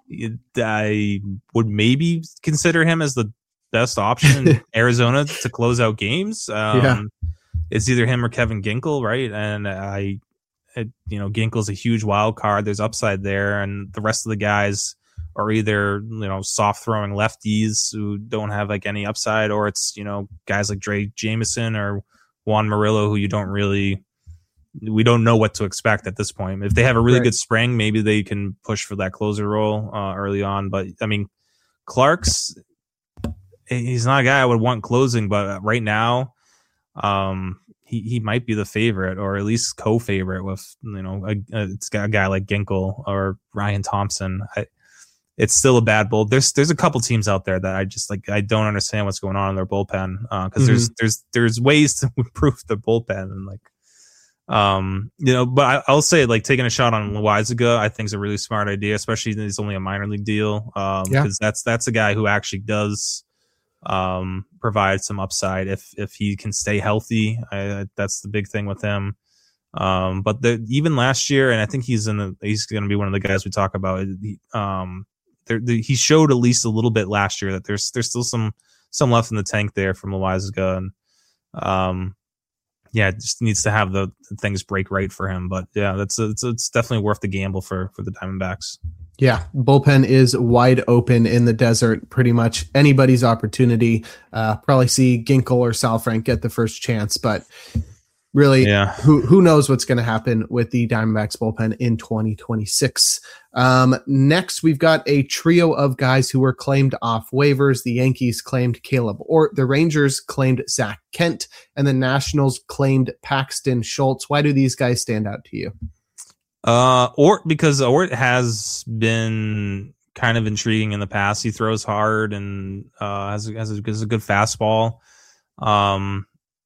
I would maybe consider him as the best option in Arizona to close out games. Um, yeah. It's either him or Kevin Ginkel, right? And I, I, you know, Ginkel's a huge wild card. There's upside there, and the rest of the guys are either you know soft throwing lefties who don't have like any upside, or it's you know guys like Dre Jameson or Juan Murillo who you don't really. We don't know what to expect at this point. If they have a really right. good spring, maybe they can push for that closer role uh, early on. But I mean, Clark's he's not a guy I would want closing, but right now, um, he, he might be the favorite, or at least co-favorite with you know a, a, it's got a guy like Ginkel or Ryan Thompson. I, it's still a bad bull. There's there's a couple teams out there that I just like I don't understand what's going on in their bullpen because uh, mm-hmm. there's there's there's ways to improve the bullpen and like. Um, you know, but I, I'll say like taking a shot on Loaizaga, I think is a really smart idea, especially that he's only a minor league deal. Um, yeah. because that's that's a guy who actually does um provide some upside if if he can stay healthy. I, that's the big thing with him. Um, but the, even last year, and I think he's in the he's going to be one of the guys we talk about. He, um, there, the, he showed at least a little bit last year that there's there's still some some left in the tank there from Loaizaga, and um. Yeah, it just needs to have the, the things break right for him. But yeah, that's it's, it's definitely worth the gamble for for the Diamondbacks. Yeah, bullpen is wide open in the desert. Pretty much anybody's opportunity. Uh, probably see Ginkel or Saalfrank get the first chance, but really, yeah. who who knows what's going to happen with the Diamondbacks bullpen in twenty twenty-six. Um, next, we've got a trio of guys who were claimed off waivers. The Yankees claimed Caleb Ort, the Rangers claimed Zach Kent, and the Nationals claimed Paxton Schultz. Why do these guys stand out to you? Uh, Ort, because Ort has been kind of intriguing in the past. He throws hard and uh, has, has, a, has a good fastball. Um,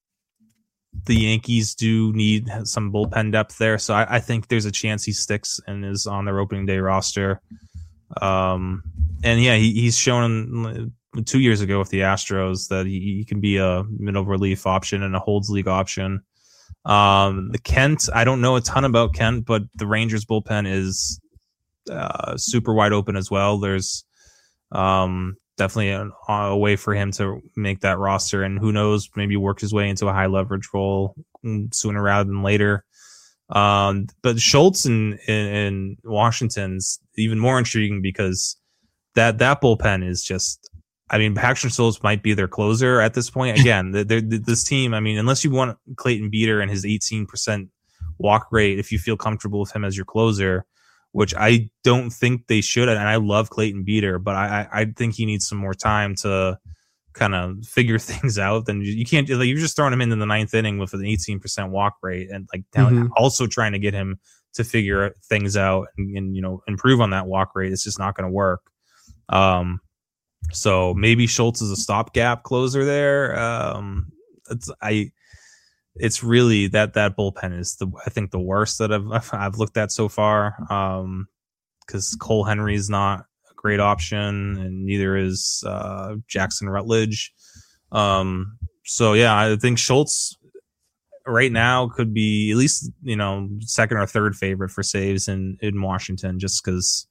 The Yankees do need some bullpen depth there, so I, I think there's a chance he sticks and is on their opening day roster. Um, and yeah, he, he's shown two years ago with the Astros that he, he can be a middle relief option and a holds league option. Um, the Kent, I don't know a ton about Kent, but the Rangers bullpen is uh, super wide open as well. There's um, definitely a, a way for him to make that roster, and who knows, maybe work his way into a high leverage role sooner rather than later. Um, but Schultz in, in, in Washington's even more intriguing because that that bullpen is just, I mean, Paxton Schultz might be their closer at this point. Again, they're, they're, this team, I mean, unless you want Clayton Beeter and his eighteen percent walk rate, if you feel comfortable with him as your closer, which I don't think they should, and I love Clayton Beeter, but I, I think he needs some more time to kind of figure things out. Then you can't, like, you're just throwing him into the ninth inning with an eighteen percent walk rate and like mm-hmm. also trying to get him to figure things out and, and you know, improve on that walk rate. It's just not going to work. Um, so maybe Schultz is a stopgap closer there. Um, it's, I, it's really that, that bullpen is the, I think the worst that I've, I've looked at so far. Um, cause Cole Henry is not great option, and neither is uh, Jackson Rutledge. Um, so yeah, I think Schultz right now could be at least, you know, second or third favorite for saves in, in Washington, just because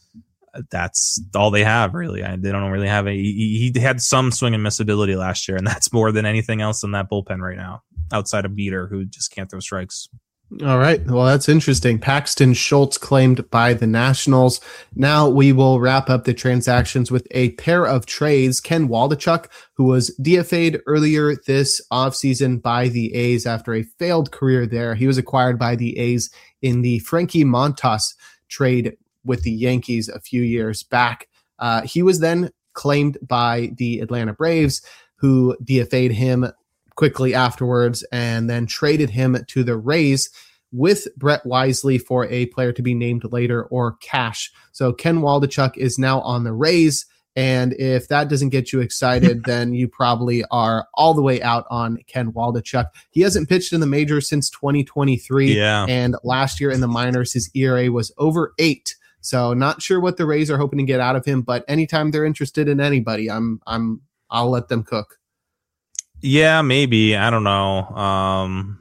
that's all they have really. I, they don't really have a. He, he had some swing and miss ability last year, and that's more than anything else in that bullpen right now, outside of Beeter, who just can't throw strikes. All right. Well, that's interesting. Paxton Schultz claimed by the Nationals. Now we will wrap up the transactions with a pair of trades. Ken Waldichuk, who was D F A'd earlier this offseason by the A's after a failed career there. He was acquired by the A's in the Frankie Montas trade with the Yankees a few years back. Uh, he was then claimed by the Atlanta Braves, who D F A'd him quickly afterwards and then traded him to the Rays with Brett Wisely for a player to be named later or cash. So Ken Waldichuk is now on the Rays. And if that doesn't get you excited, then you probably are all the way out on Ken Waldichuk. He hasn't pitched in the majors since twenty twenty-three. Yeah. And last year in the minors, his E R A was over eight. So not sure what the Rays are hoping to get out of him, but anytime they're interested in anybody, I'm, I'm, I'll let them cook. Yeah, maybe. I don't know. Um,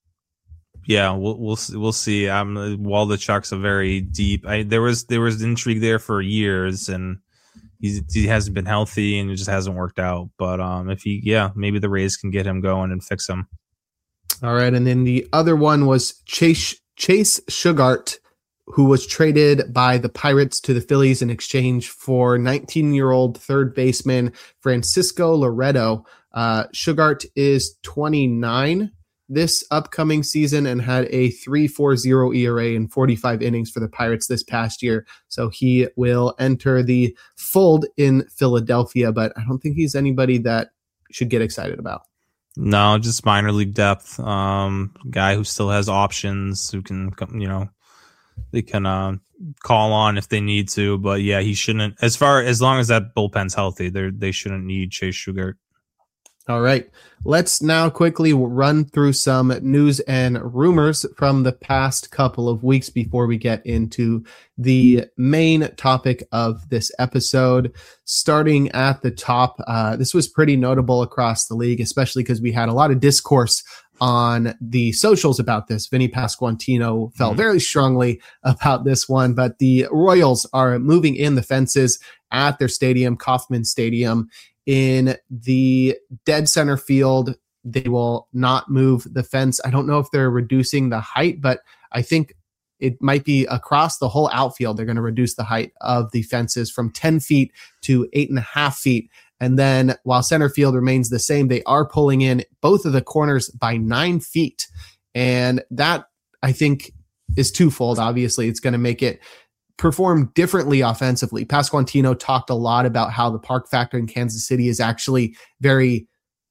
yeah, we'll we'll we'll see. Um, Waldichuk's a very deep. I, there was there was intrigue there for years, and he's, he hasn't been healthy, and it just hasn't worked out. But um, if he, yeah, maybe the Rays can get him going and fix him. All right, and then the other one was Chase Chase Sugart, who was traded by the Pirates to the Phillies in exchange for nineteen-year-old third baseman Francisco Loreto. Uh, Sugart is twenty-nine this upcoming season and had a three point four oh E R A in forty-five innings for the Pirates this past year. So he will enter the fold in Philadelphia, but I don't think he's anybody that should get excited about. No, just minor league depth. Um, guy who still has options, who can, you know, they can uh, call on if they need to. But yeah, he shouldn't. As far as long as that bullpen's healthy, they they shouldn't need Chase Sugart. All right, let's now quickly run through some news and rumors from the past couple of weeks before we get into the main topic of this episode. Starting at the top, uh, this was pretty notable across the league, especially because we had a lot of discourse on the socials about this. Vinny Pasquantino felt mm-hmm. very strongly about this one, but the Royals are moving in the fences at their stadium, Kauffman Stadium. In the dead center field, they will not move the fence. I don't know if they're reducing the height, but I think it might be across the whole outfield. They're going to reduce the height of the fences from ten feet to eight and a half feet. And then while center field remains the same, they are pulling in both of the corners by nine feet. And that, I think, is twofold. Obviously, it's going to make it perform differently offensively. Pasquantino talked a lot about how the park factor in Kansas City is actually very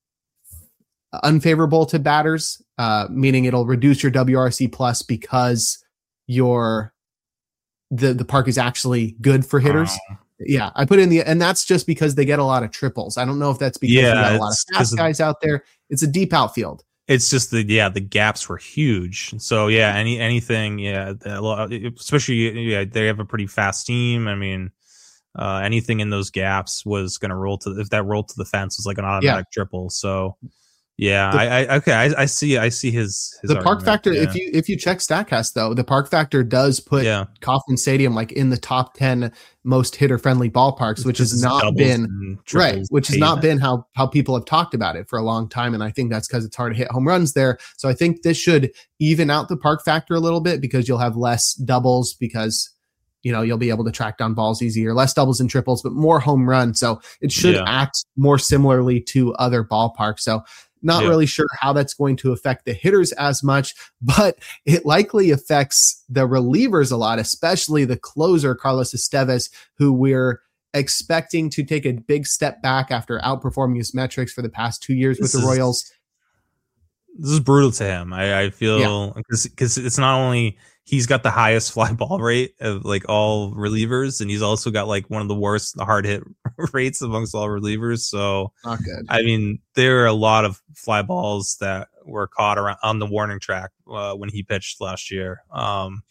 unfavorable to batters, uh, meaning it'll reduce your W R C plus because your the the park is actually good for hitters. Oh. Yeah, I put in the, and that's just because they get a lot of triples. I don't know if that's because yeah, we got a lot of fast guys out there. It's a deep outfield. It's just the, yeah, the gaps were huge. So yeah, any, anything, yeah, especially, yeah, they have a pretty fast team. I mean, uh, anything in those gaps was going to roll to, if that rolled to the fence was like an automatic yeah. triple. So Yeah, the, I, I okay, I, I see, I see his, his the park argument. factor. Yeah. If you if you check Statcast though, the park factor does put yeah. Kauffman Stadium like in the top ten most hitter friendly ballparks, which has not been right, which has not been how how people have talked about it for a long time. And I think that's because it's hard to hit home runs there. So I think this should even out the park factor a little bit because you'll have less doubles because you know you'll be able to track down balls easier, less doubles and triples, but more home runs. So it should yeah. act more similarly to other ballparks. So. Not yeah. really sure how that's going to affect the hitters as much, but it likely affects the relievers a lot, especially the closer, Carlos Estevez, who we're expecting to take a big step back after outperforming his metrics for the past two years this with the is, Royals. This is brutal to him. I, I feel because yeah. because it's not only he's got the highest fly ball rate of like all relievers, and he's also got like one of the worst hard hit rates amongst all relievers. So not good. I mean, there are a lot of fly balls that were caught around on the warning track uh, when he pitched last year. Um,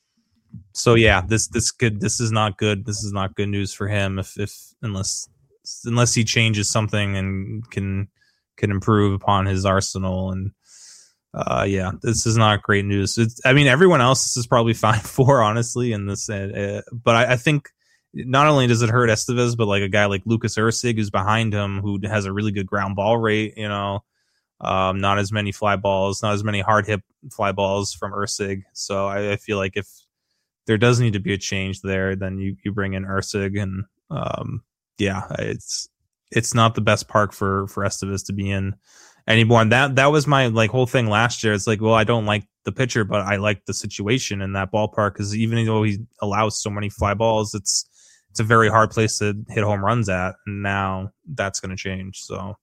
so yeah, this this could this is not good. This is not good news for him if if unless unless he changes something and can can improve upon his arsenal. And uh, yeah, this is not great news. It's, I mean, everyone else is probably fine for, honestly, in this. Uh, but I, I think not only does it hurt Estevez, but like a guy like Lucas Erceg who's behind him, who has a really good ground ball rate. You know, um, not as many fly balls, not as many hard hit fly balls from Erceg. So I, I feel like if there does need to be a change there, then you you bring in Erceg, and um, yeah, it's it's not the best park for for Estevez to be in anymore. And that that was my like whole thing last year. It's like, well, I don't like the pitcher, but I like the situation in that ballpark, because even though he allows so many fly balls, it's it's a very hard place to hit home runs at. And now that's going to change. So,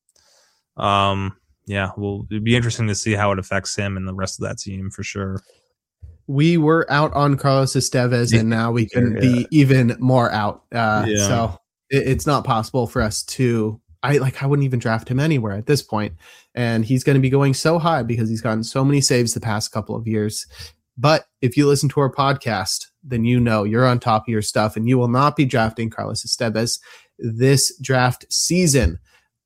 um, yeah, well, it'd be interesting to see how it affects him and the rest of that team for sure. We were out on Carlos Estevez, and now we can yeah. be even more out. Uh, yeah. So it, it's not possible for us to. I like. I wouldn't even draft him anywhere at this point, and he's going to be going so high because he's gotten so many saves the past couple of years. But if you listen to our podcast, then you know you're on top of your stuff, and you will not be drafting Carlos Estevez this draft season.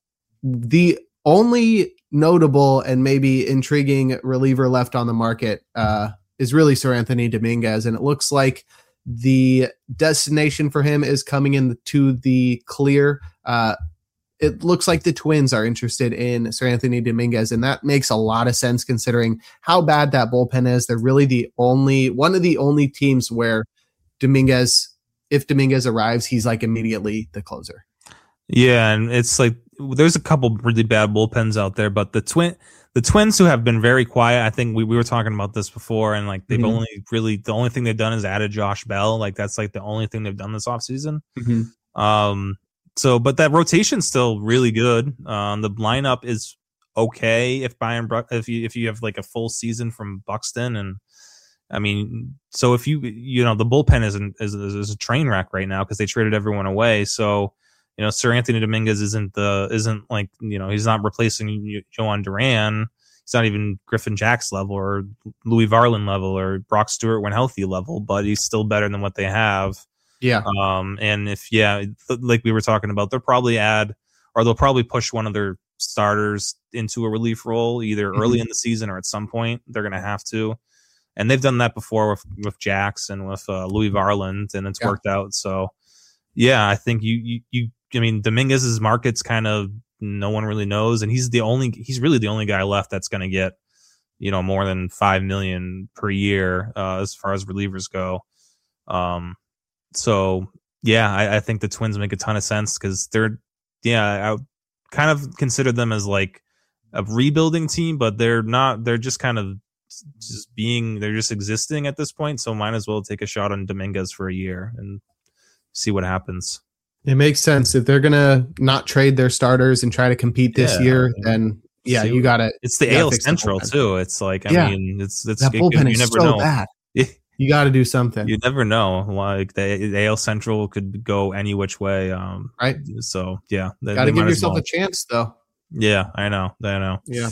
The only notable and maybe intriguing reliever left on the market uh, is really Seranthony Dominguez, and it looks like the destination for him is coming into the clear. Uh, It looks like the Twins are interested in Seranthony Dominguez, and that makes a lot of sense considering how bad that bullpen is. They're really the only one of the only teams where Dominguez, if Dominguez arrives, he's like immediately the closer. Yeah, and it's like there's a couple really bad bullpens out there, but the twin the Twins, who have been very quiet, I think we, we were talking about this before, and like they've mm-hmm. only really the only thing they've done is added Josh Bell. Like that's like the only thing they've done this offseason. Mm-hmm. Um So, but that rotation's still really good. Um, the lineup is okay if Byron Bru- if you if you have like a full season from Buxton, and I mean, so if you you know the bullpen isn't is, is a train wreck right now because they traded everyone away. So you know, Seranthony Dominguez isn't the isn't like you know he's not replacing Joan Duran. He's not even Griffin Jack's level or Louis Varland level or Brock Stewart when healthy level, but he's still better than what they have. Yeah. Um, and if, yeah, like we were talking about, they'll probably add, or they'll probably push one of their starters into a relief role either mm-hmm. early in the season or at some point. They're going to have to. And they've done that before with, with Jax and with uh, Louis Varland, and it's yeah. worked out. So, yeah, I think you, you, you, I mean, Dominguez's market's kind of, no one really knows. And he's the only, he's really the only guy left that's going to get, you know, more than five million per year uh, as far as relievers go. Um, So, yeah, I, I think the Twins make a ton of sense because they're, yeah, I kind of consider them as like a rebuilding team, but they're not, they're just kind of just being, they're just existing at this point. So might as well take a shot on Dominguez for a year and see what happens. It makes sense. If they're going to not trade their starters and try to compete this yeah, year, then yeah, see, you got it. It's the A L Central too. It's like, I yeah. mean, it's, it's, that it, bullpen you is never so know. bad. You got to do something. You never know. Like the A L Central could go any which way. Um, right. So yeah, got to give yourself well. a chance, though. Yeah, I know. I know. Yeah.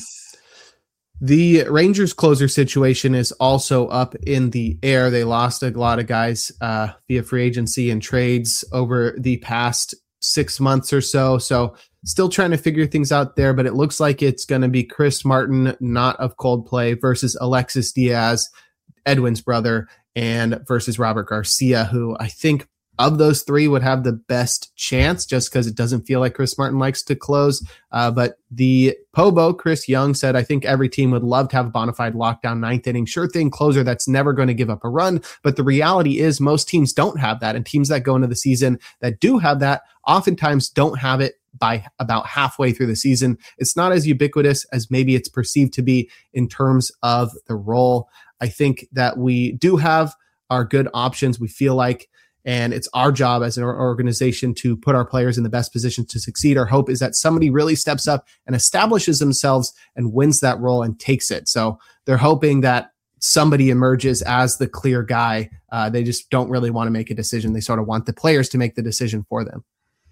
The Rangers closer situation is also up in the air. They lost a lot of guys uh, via free agency and trades over the past six months or so. So still trying to figure things out there, but it looks like it's going to be Chris Martin, not of Coldplay, versus Alexis Diaz, Edwin's brother, and versus Robert Garcia, who I think of those three would have the best chance just because it doesn't feel like Chris Martin likes to close. Uh, but the Pobo, Chris Young, said, I think every team would love to have a bona fide lockdown ninth inning, sure thing closer that's never going to give up a run. But the reality is most teams don't have that. And teams that go into the season that do have that oftentimes don't have it by about halfway through the season. It's not as ubiquitous as maybe it's perceived to be in terms of the role. I think that we do have our good options. We feel like, and it's our job as an organization to put our players in the best position to succeed. Our hope is that somebody really steps up and establishes themselves and wins that role and takes it. So they're hoping that somebody emerges as the clear guy. Uh, they just don't really want to make a decision. They sort of want the players to make the decision for them.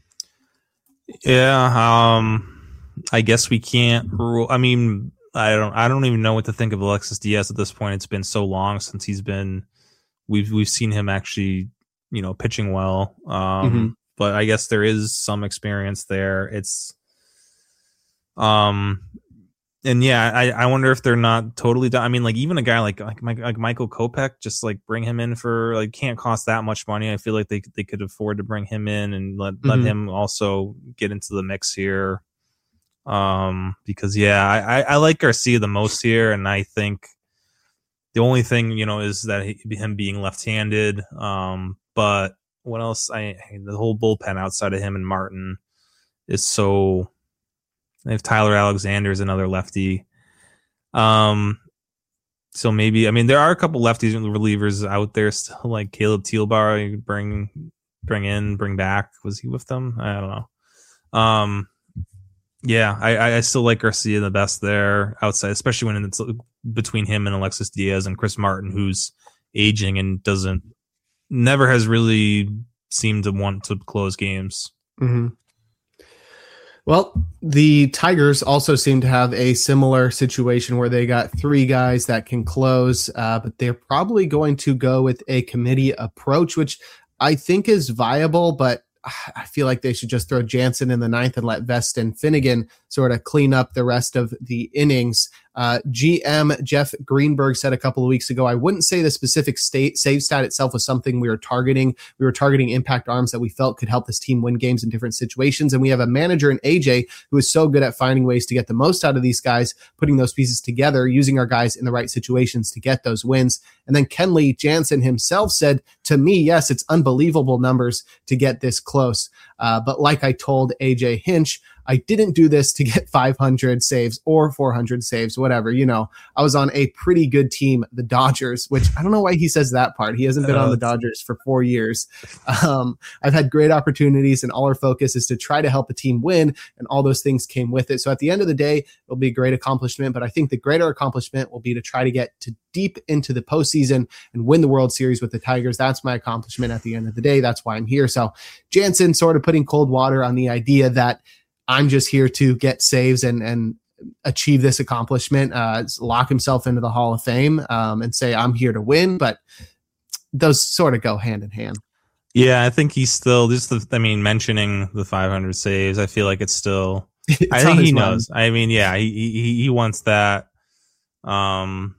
Yeah. Um, I guess we can't rule. I mean, I don't, I don't even know what to think of Alexis Diaz at this point. It's been so long since he's been, we've, we've seen him actually, you know, pitching well. Um, mm-hmm. But I guess there is some experience there. It's, um, and yeah, I, I wonder if they're not totally done. I mean, like even a guy like, like, like Michael Kopech, just like bring him in for like, can't cost that much money. I feel like they, they could afford to bring him in and let, mm-hmm. let him also get into the mix here. Um, because yeah, I, I like Garcia the most here. And I think the only thing, you know, is that he, him being left-handed. Um, But what else? I the whole bullpen outside of him and Martin is so. They have Tyler Alexander is another lefty. Um, so maybe I mean there are a couple lefties and relievers out there still, like Caleb Thielbar. Bring bring in, bring back. Was he with them? I don't know. Um, yeah, I I still like Garcia the best there outside, especially when it's between him and Alexis Diaz and Chris Martin, who's aging and doesn't. Never has really seemed to want to close games. Mm-hmm. Well, the Tigers also seem to have a similar situation where they got three guys that can close, uh, but they're probably going to go with a committee approach, which I think is viable, but I feel like they should just throw Jansen in the ninth and let Vest and Finnegan sort of clean up the rest of the innings. Uh, G M Jeff Greenberg said a couple of weeks ago, I wouldn't say the specific state save stat itself was something we were targeting. We were targeting impact arms that we felt could help this team win games in different situations. And we have a manager in A J who is so good at finding ways to get the most out of these guys, putting those pieces together, using our guys in the right situations to get those wins. And then Kenley Jansen himself said to me, yes, it's unbelievable numbers to get this close. Uh, but like I told A J Hinch, I didn't do this to get five hundred saves or four hundred saves, whatever. You know, I was on a pretty good team, the Dodgers, which I don't know why he says that part. He hasn't been on the Dodgers for four years. Um, I've had great opportunities, and all our focus is to try to help a team win, and all those things came with it. So at the end of the day, it'll be a great accomplishment, but I think the greater accomplishment will be to try to get to deep into the postseason and win the World Series with the Tigers. That's my accomplishment at the end of the day. That's why I'm here. So Jansen sort of putting cold water on the idea that I'm just here to get saves and, and achieve this accomplishment, uh, lock himself into the Hall of Fame, um, and say, I'm here to win. But those sort of go hand in hand. Yeah, I think he's still just the, I mean, mentioning the five hundred saves, I feel like it's still, it's I think he knows. Mind. I mean, yeah, he, he, he wants that. Um,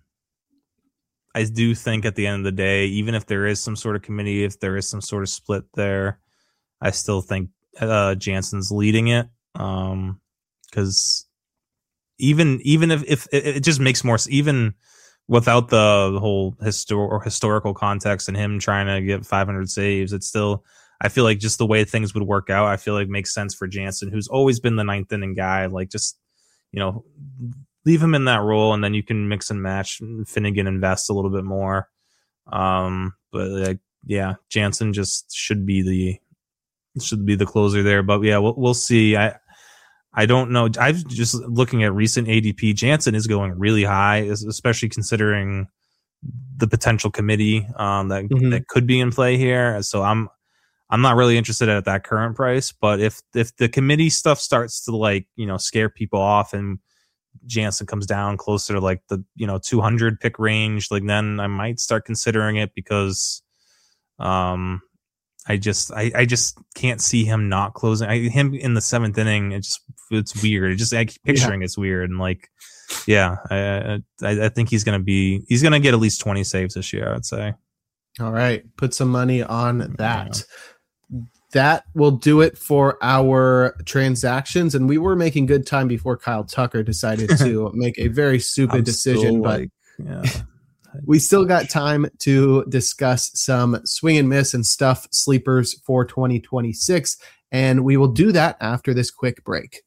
I do think at the end of the day, even if there is some sort of committee, if there is some sort of split there, I still think uh, Jansen's leading it. Um, because even even if, if it, it just makes more even without the, the whole histor- or historical context and him trying to get five hundred saves, it's still I feel like just the way things would work out, I feel like makes sense for Jansen, who's always been the ninth inning guy. Like just you know, leave him in that role, and then you can mix and match Finnegan and Vest a little bit more. Um, but like yeah, Jansen just should be the. should be the closer there, but yeah, we'll, we'll see. I I don't know. I've just looking at recent A D P. Jansen is going really high, especially considering the potential committee um, that mm-hmm. that could be in play here. So I'm I'm not really interested at that current price. But if if the committee stuff starts to like you know scare people off and Jansen comes down closer to like the you know two hundred pick range, like then I might start considering it because um. I just I, I just can't see him not closing. I, him in the seventh inning, it just it's weird. It just I keep picturing yeah. it's weird and like yeah, I, I I think he's gonna be he's gonna get at least twenty saves this year. I'd say. All right, put some money on that. Yeah. That will do it for our transactions, and we were making good time before Kyle Tucker decided to make a very stupid decision, but like, yeah. we still got time to discuss some swing and miss and stuff sleepers for twenty twenty-six, and we will do that after this quick break.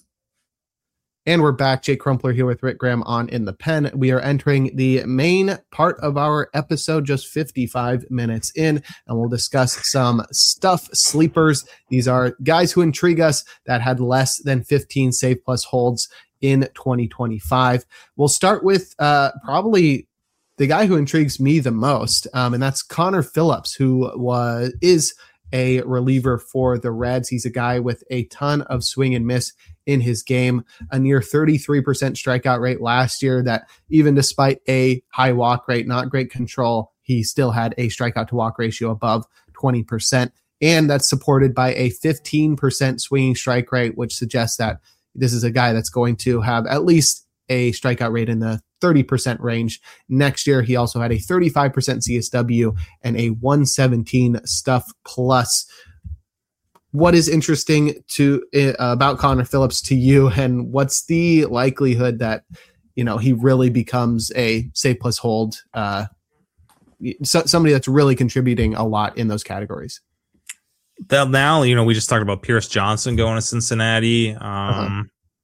And we're back. Jake Crumpler here with Rick Graham on In the Pen. We are entering the main part of our episode, just fifty-five minutes in, and we'll discuss some stuff sleepers. These are guys who intrigue us that had less than fifteen save plus holds in twenty twenty-five. We'll start with uh, probably the guy who intrigues me the most, um, and that's Connor Phillips, who was is a reliever for the Reds. He's a guy with a ton of swing and miss in his game, a near thirty-three percent strikeout rate last year that even despite a high walk rate, not great control, he still had a strikeout to walk ratio above twenty percent. And that's supported by a fifteen percent swinging strike rate, which suggests that this is a guy that's going to have at least a strikeout rate in the thirty percent range. Next year, he also had a thirty-five percent C S W and a one seventeen stuff plus. What is interesting to uh, about Connor Phillips to you, and what's the likelihood that, you know, he really becomes a save plus hold, uh, so, somebody that's really contributing a lot in those categories? That now, you know, we just talked about Pierce Johnson going to Cincinnati. Um, uh-huh.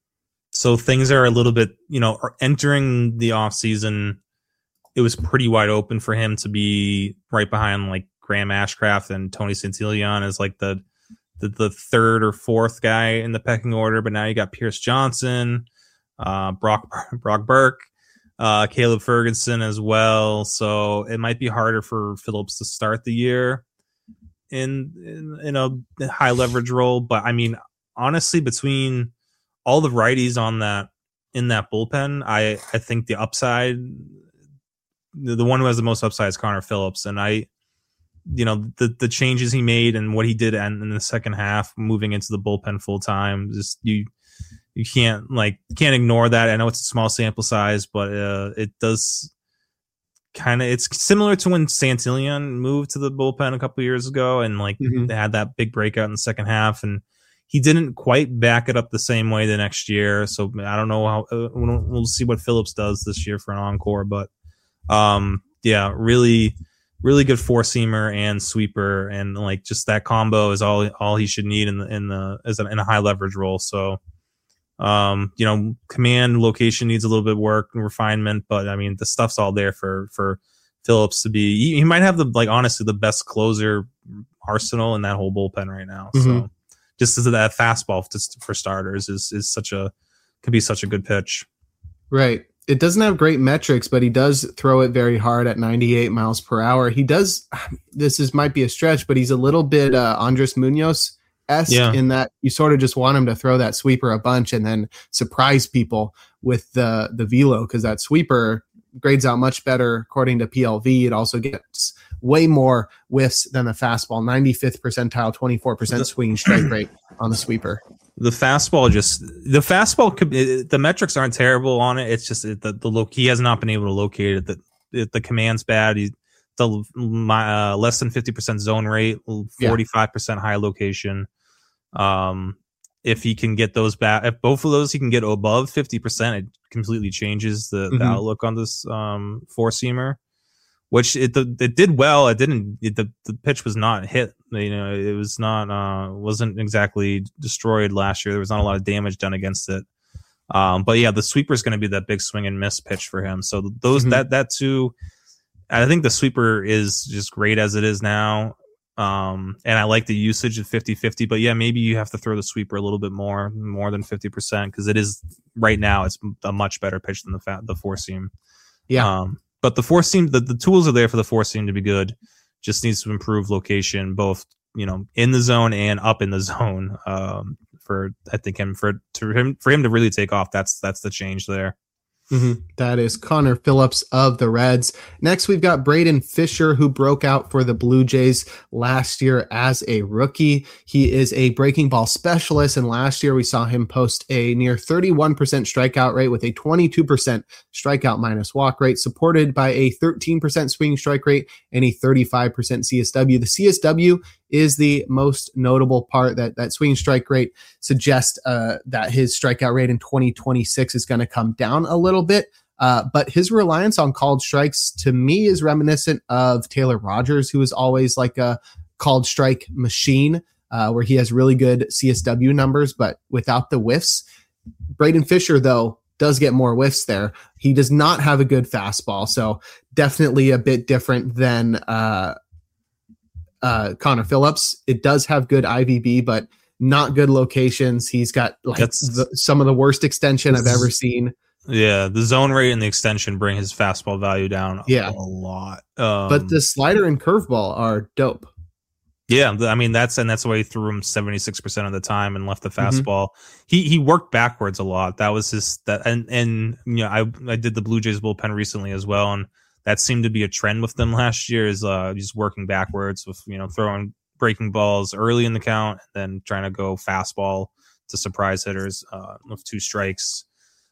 So things are a little bit, you know, entering the off season. It was pretty wide open for him to be right behind like Graham Ashcraft and Tony Santillan as like the, the the third or fourth guy in the pecking order. But now you got Pierce Johnson, uh, Brock Brock Burke, uh, Caleb Ferguson as well. So it might be harder for Phillips to start the year in in, in a high leverage role. But I mean, honestly, between all the righties on that in that bullpen, I, I think the upside, the, the one who has the most upside is Connor Phillips. And I, you know, the, the changes he made and what he did in, in the second half, moving into the bullpen full time, just you, you can't like, can't ignore that. I know it's a small sample size, but uh, it does kind of, it's similar to when Santillan moved to the bullpen a couple years ago and like mm-hmm. they had that big breakout in the second half, and he didn't quite back it up the same way the next year. So I don't know how uh, we'll, we'll see what Phillips does this year for an encore, but um, yeah, really, really good four seamer and sweeper. And like just that combo is all, all he should need in the, in the, as a, in a high leverage role. So um, you know, command location needs a little bit of work and refinement, but I mean, the stuff's all there for, for Phillips to be, he, he might have the, like, honestly, the best closer arsenal in that whole bullpen right now. Mm-hmm. So just as that fastball just for starters is, is such a, could be such a good pitch. Right. It doesn't have great metrics, but he does throw it very hard at ninety-eight miles per hour. He does, this is might be a stretch, but he's a little bit uh, Andres Munoz-esque yeah. in that you sort of just want him to throw that sweeper a bunch and then surprise people with the, the velo, because that sweeper grades out much better according to P L V. It also gets way more whiffs than the fastball, ninety-fifth percentile, twenty-four percent swinging strike rate on the sweeper. The fastball just the fastball could it, the metrics aren't terrible on it. It's just the the low, he has not been able to locate it. The it, the command's bad. He the my uh, less than fifty percent zone rate, forty-five percent high location. Um, if he can get those back, if both of those he can get above fifty percent, it completely changes the, mm-hmm. the outlook on this um four seamer. Which it the, it did well. It didn't. It, the the pitch was not hit. You know, it was not uh wasn't exactly destroyed last year. There was not a lot of damage done against it. Um, but yeah, the sweeper is going to be that big swing and miss pitch for him. So those mm-hmm. that that too. I think the sweeper is just great as it is now. Um, and I like the usage of fifty-fifty. But yeah, maybe you have to throw the sweeper a little bit more, more than fifty percent, because it is right now. It's a much better pitch than the fat, the four seam. Yeah. Um, But the four seam, the, the tools are there for the four seam to be good. Just needs to improve location, both, you know, in the zone and up in the zone. Um, for I think him for to him for him to really take off, that's that's the change there. Mm-hmm. That is Connor Phillips of the Reds. Next, we've got Braden Fisher, who broke out for the Blue Jays last year as a rookie. He is a breaking ball specialist, and last year we saw him post a near thirty-one percent strikeout rate with a twenty-two percent strikeout minus walk rate, supported by a thirteen percent swing strike rate and a thirty-five percent C S W. The C S W is the most notable part. That that swing strike rate suggests uh, that his strikeout rate in twenty twenty-six is going to come down a little bit. Uh, but his reliance on called strikes to me is reminiscent of Taylor Rogers, who is always like a called strike machine, uh, where he has really good C S W numbers, but without the whiffs. Braden Fisher, though, does get more whiffs there. He does not have a good fastball, so definitely a bit different than uh, uh, Connor Phillips. It does have good I V B, but not good locations. He's got like the, some of the worst extension I've ever seen. Yeah, the zone rate and the extension bring his fastball value down yeah. a lot. Um, but the slider and curveball are dope. Yeah, I mean that's and that's why he threw him seventy-six percent of the time and left the fastball. Mm-hmm. He he worked backwards a lot. That was his that and and you know I I did the Blue Jays bullpen recently as well, and that seemed to be a trend with them last year. Is uh just working backwards with you know throwing breaking balls early in the count, and then trying to go fastball to surprise hitters uh, with two strikes.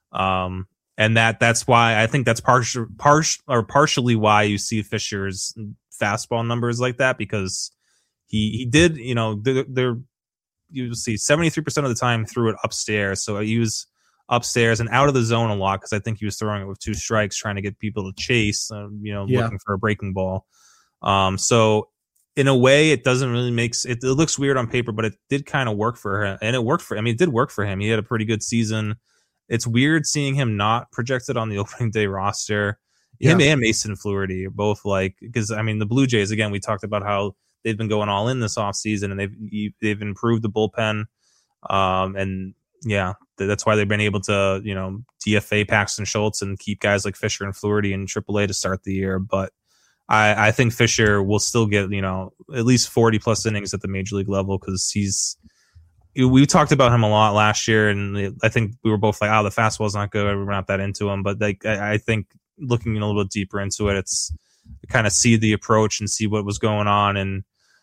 Um, and that that's why I think that's partial, partial or partially why you see Fisher's fastball numbers like that, because he he did, you know, they're, they're you see seventy-three percent of the time threw it upstairs. So he was upstairs and out of the zone a lot because I think he was throwing it with two strikes, trying to get people to chase, uh, you know, yeah. looking for a breaking ball. Um, so in a way, it doesn't really make it, it looks weird on paper, but it did kind of work for him, and it worked for. I mean, it did work for him. He had a pretty good season. It's weird seeing him not projected on the opening day roster. Yeah. Him and Mason Fluharty are both like, because I mean, the Blue Jays, again, we talked about how they've been going all in this offseason and they've they've improved the bullpen. Um, and yeah, that's why they've been able to, you know, D F A Paxton Schultz and keep guys like Fisher and Fluharty in triple A to start the year. But I, I think Fisher will still get, you know, at least forty plus innings at the major league level because he's, we talked about him a lot last year, and I think we were both like, "Oh, the fastball's not good. We're not that into him." But like, I, I think looking a little bit deeper into it, it's kind of see the approach and see what was going on, and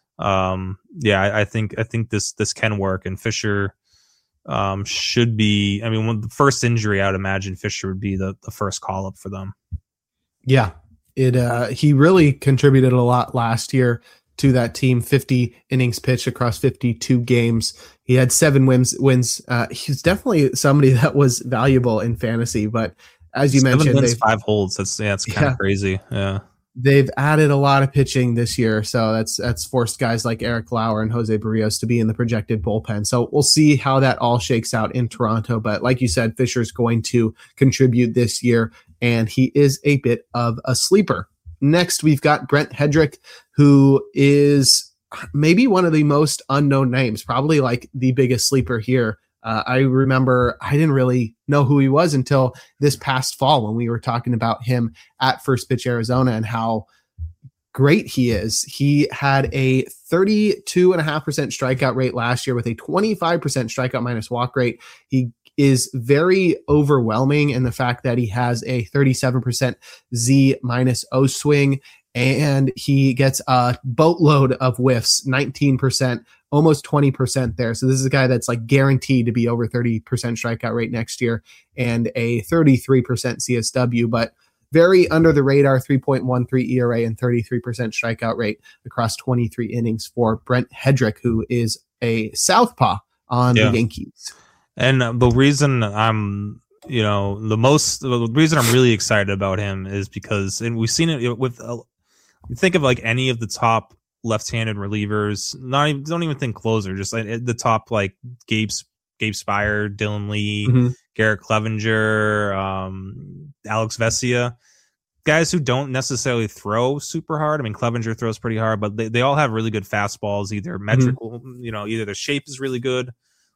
um, yeah, I, I think I think this this can work. And Fisher um, should be. I mean, when the first injury, I would imagine Fisher would be the the first call up for them. Yeah, it. Uh, he really contributed a lot last year to that team. fifty innings pitched across fifty-two games. He had seven wins. Wins. Uh, he's definitely somebody that was valuable in fantasy. But as you seven mentioned, wins, five holds. That's yeah, it's kind of yeah. crazy. Yeah, they've added a lot of pitching this year, so that's that's forced guys like Eric Lauer and Jose Barrios to be in the projected bullpen. So we'll see how that all shakes out in Toronto. But like you said, Fisher's going to contribute this year, and he is a bit of a sleeper. Next, we've got Brent Hedrick, who is maybe one of the most unknown names, probably like the biggest sleeper here. Uh, I remember I didn't really know who he was until this past fall when we were talking about him at First Pitch Arizona and how great he is. He had a thirty-two point five percent strikeout rate last year with a twenty-five percent strikeout minus walk rate. He is very overwhelming in the fact that he has a thirty-seven percent Z minus O swing, and he gets a boatload of whiffs, nineteen percent, almost twenty percent there. So this is a guy that's like guaranteed to be over thirty percent strikeout rate next year and a thirty-three percent C S W, but very under the radar, three point one three E R A and thirty-three percent strikeout rate across twenty-three innings for Brent Hedrick, who is a southpaw on yeah. the Yankees. And the reason I'm, you know, the most, the reason I'm really excited about him is because, and we've seen it with, uh, think of like any of the top left-handed relievers, not even, don't even think closer, just like the top, like Gabe, Gabe Spire, Dylan Lee, mm-hmm. Garrett Clevenger, um, Alex Vesia, guys who don't necessarily throw super hard. I mean, Clevenger throws pretty hard, but they, they all have really good fastballs, either metrical, mm-hmm. you know, either their shape is really good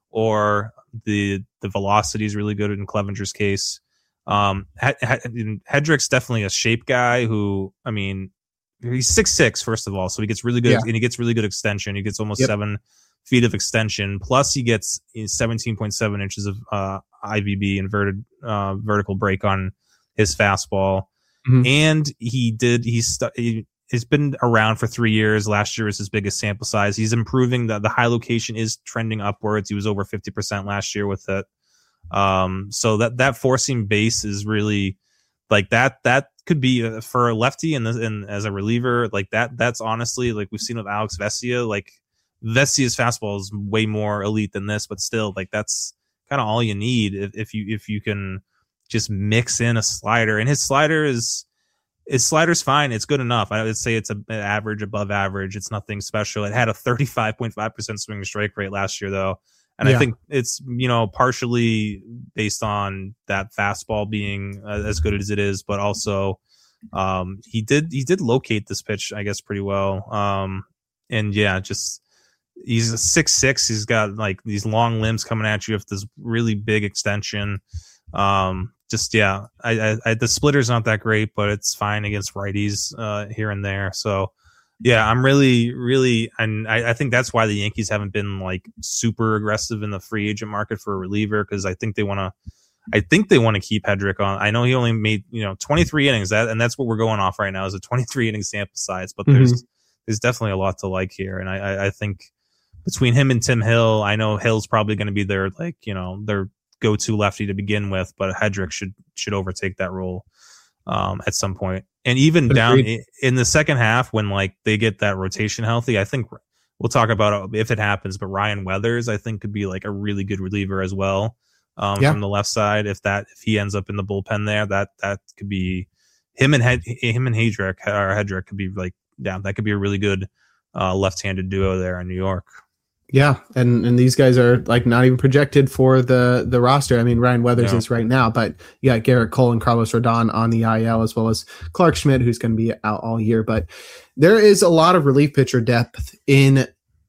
or the the velocity is really good in Clevenger's case. Um, Hedrick's definitely a shape guy who, I mean, he's six six, first of all, so he gets really good, yeah. and he gets really good extension. He gets almost yep. seven feet of extension. Plus, he gets seventeen point seven inches of uh, I V B, inverted uh, vertical break on his fastball. Mm-hmm. And he did, he's, stu- he, he's been around for three years. Last year was his biggest sample size. He's improving. The, the high location is trending upwards. He was over fifty percent last year with it. Um, so that, that four seam base is really like that, that could be uh, for a lefty and, and as a reliever, like that, that's honestly, like we've seen with Alex Vesia, like Vesia's fastball is way more elite than this, but still like that's kind of all you need if, if you, if you can just mix in a slider. And his slider is, his slider's fine. It's good enough. I would say it's a, an average, above average. It's nothing special. It had a thirty-five point five percent swing strike rate last year though. And yeah. I think it's, you know, partially based on that fastball being uh, as good as it is, but also um, he did he did locate this pitch, I guess, pretty well. Um, and yeah, just he's a six six. He's got like these long limbs coming at you with this really big extension. Um, just yeah, I, I, I the splitter's not that great, but it's fine against righties uh, here and there. So. Yeah, I'm really, really, and I, I think that's why the Yankees haven't been like super aggressive in the free agent market for a reliever, because I think they want to, I think they want to keep Hedrick on. I know he only made, you know, twenty-three innings, that, and that's what we're going off right now is a twenty-three inning sample size. But there's, mm-hmm. there's definitely a lot to like here, and I, I, I think between him and Tim Hill, I know Hill's probably going to be their like, you know, their go-to lefty to begin with, but Hedrick should should overtake that role um, at some point. And even Agreed. down in the second half, when like they get that rotation healthy, I think we'll talk about it if it happens. But Ryan Weathers, I think, could be like a really good reliever as well um, yeah. from the left side. If that if he ends up in the bullpen there, that that could be him and Hed, him and Hedrick or Hedrick could be like yeah, that could be a really good uh, left-handed duo there in New York. Yeah, and, and these guys are like not even projected for the, the roster. I mean, Ryan Weathers no. is right now, but you got Garrett Cole and Carlos Rodon on the I L, as well as Clark Schmidt, who's going to be out all year. But there is a lot of relief pitcher depth in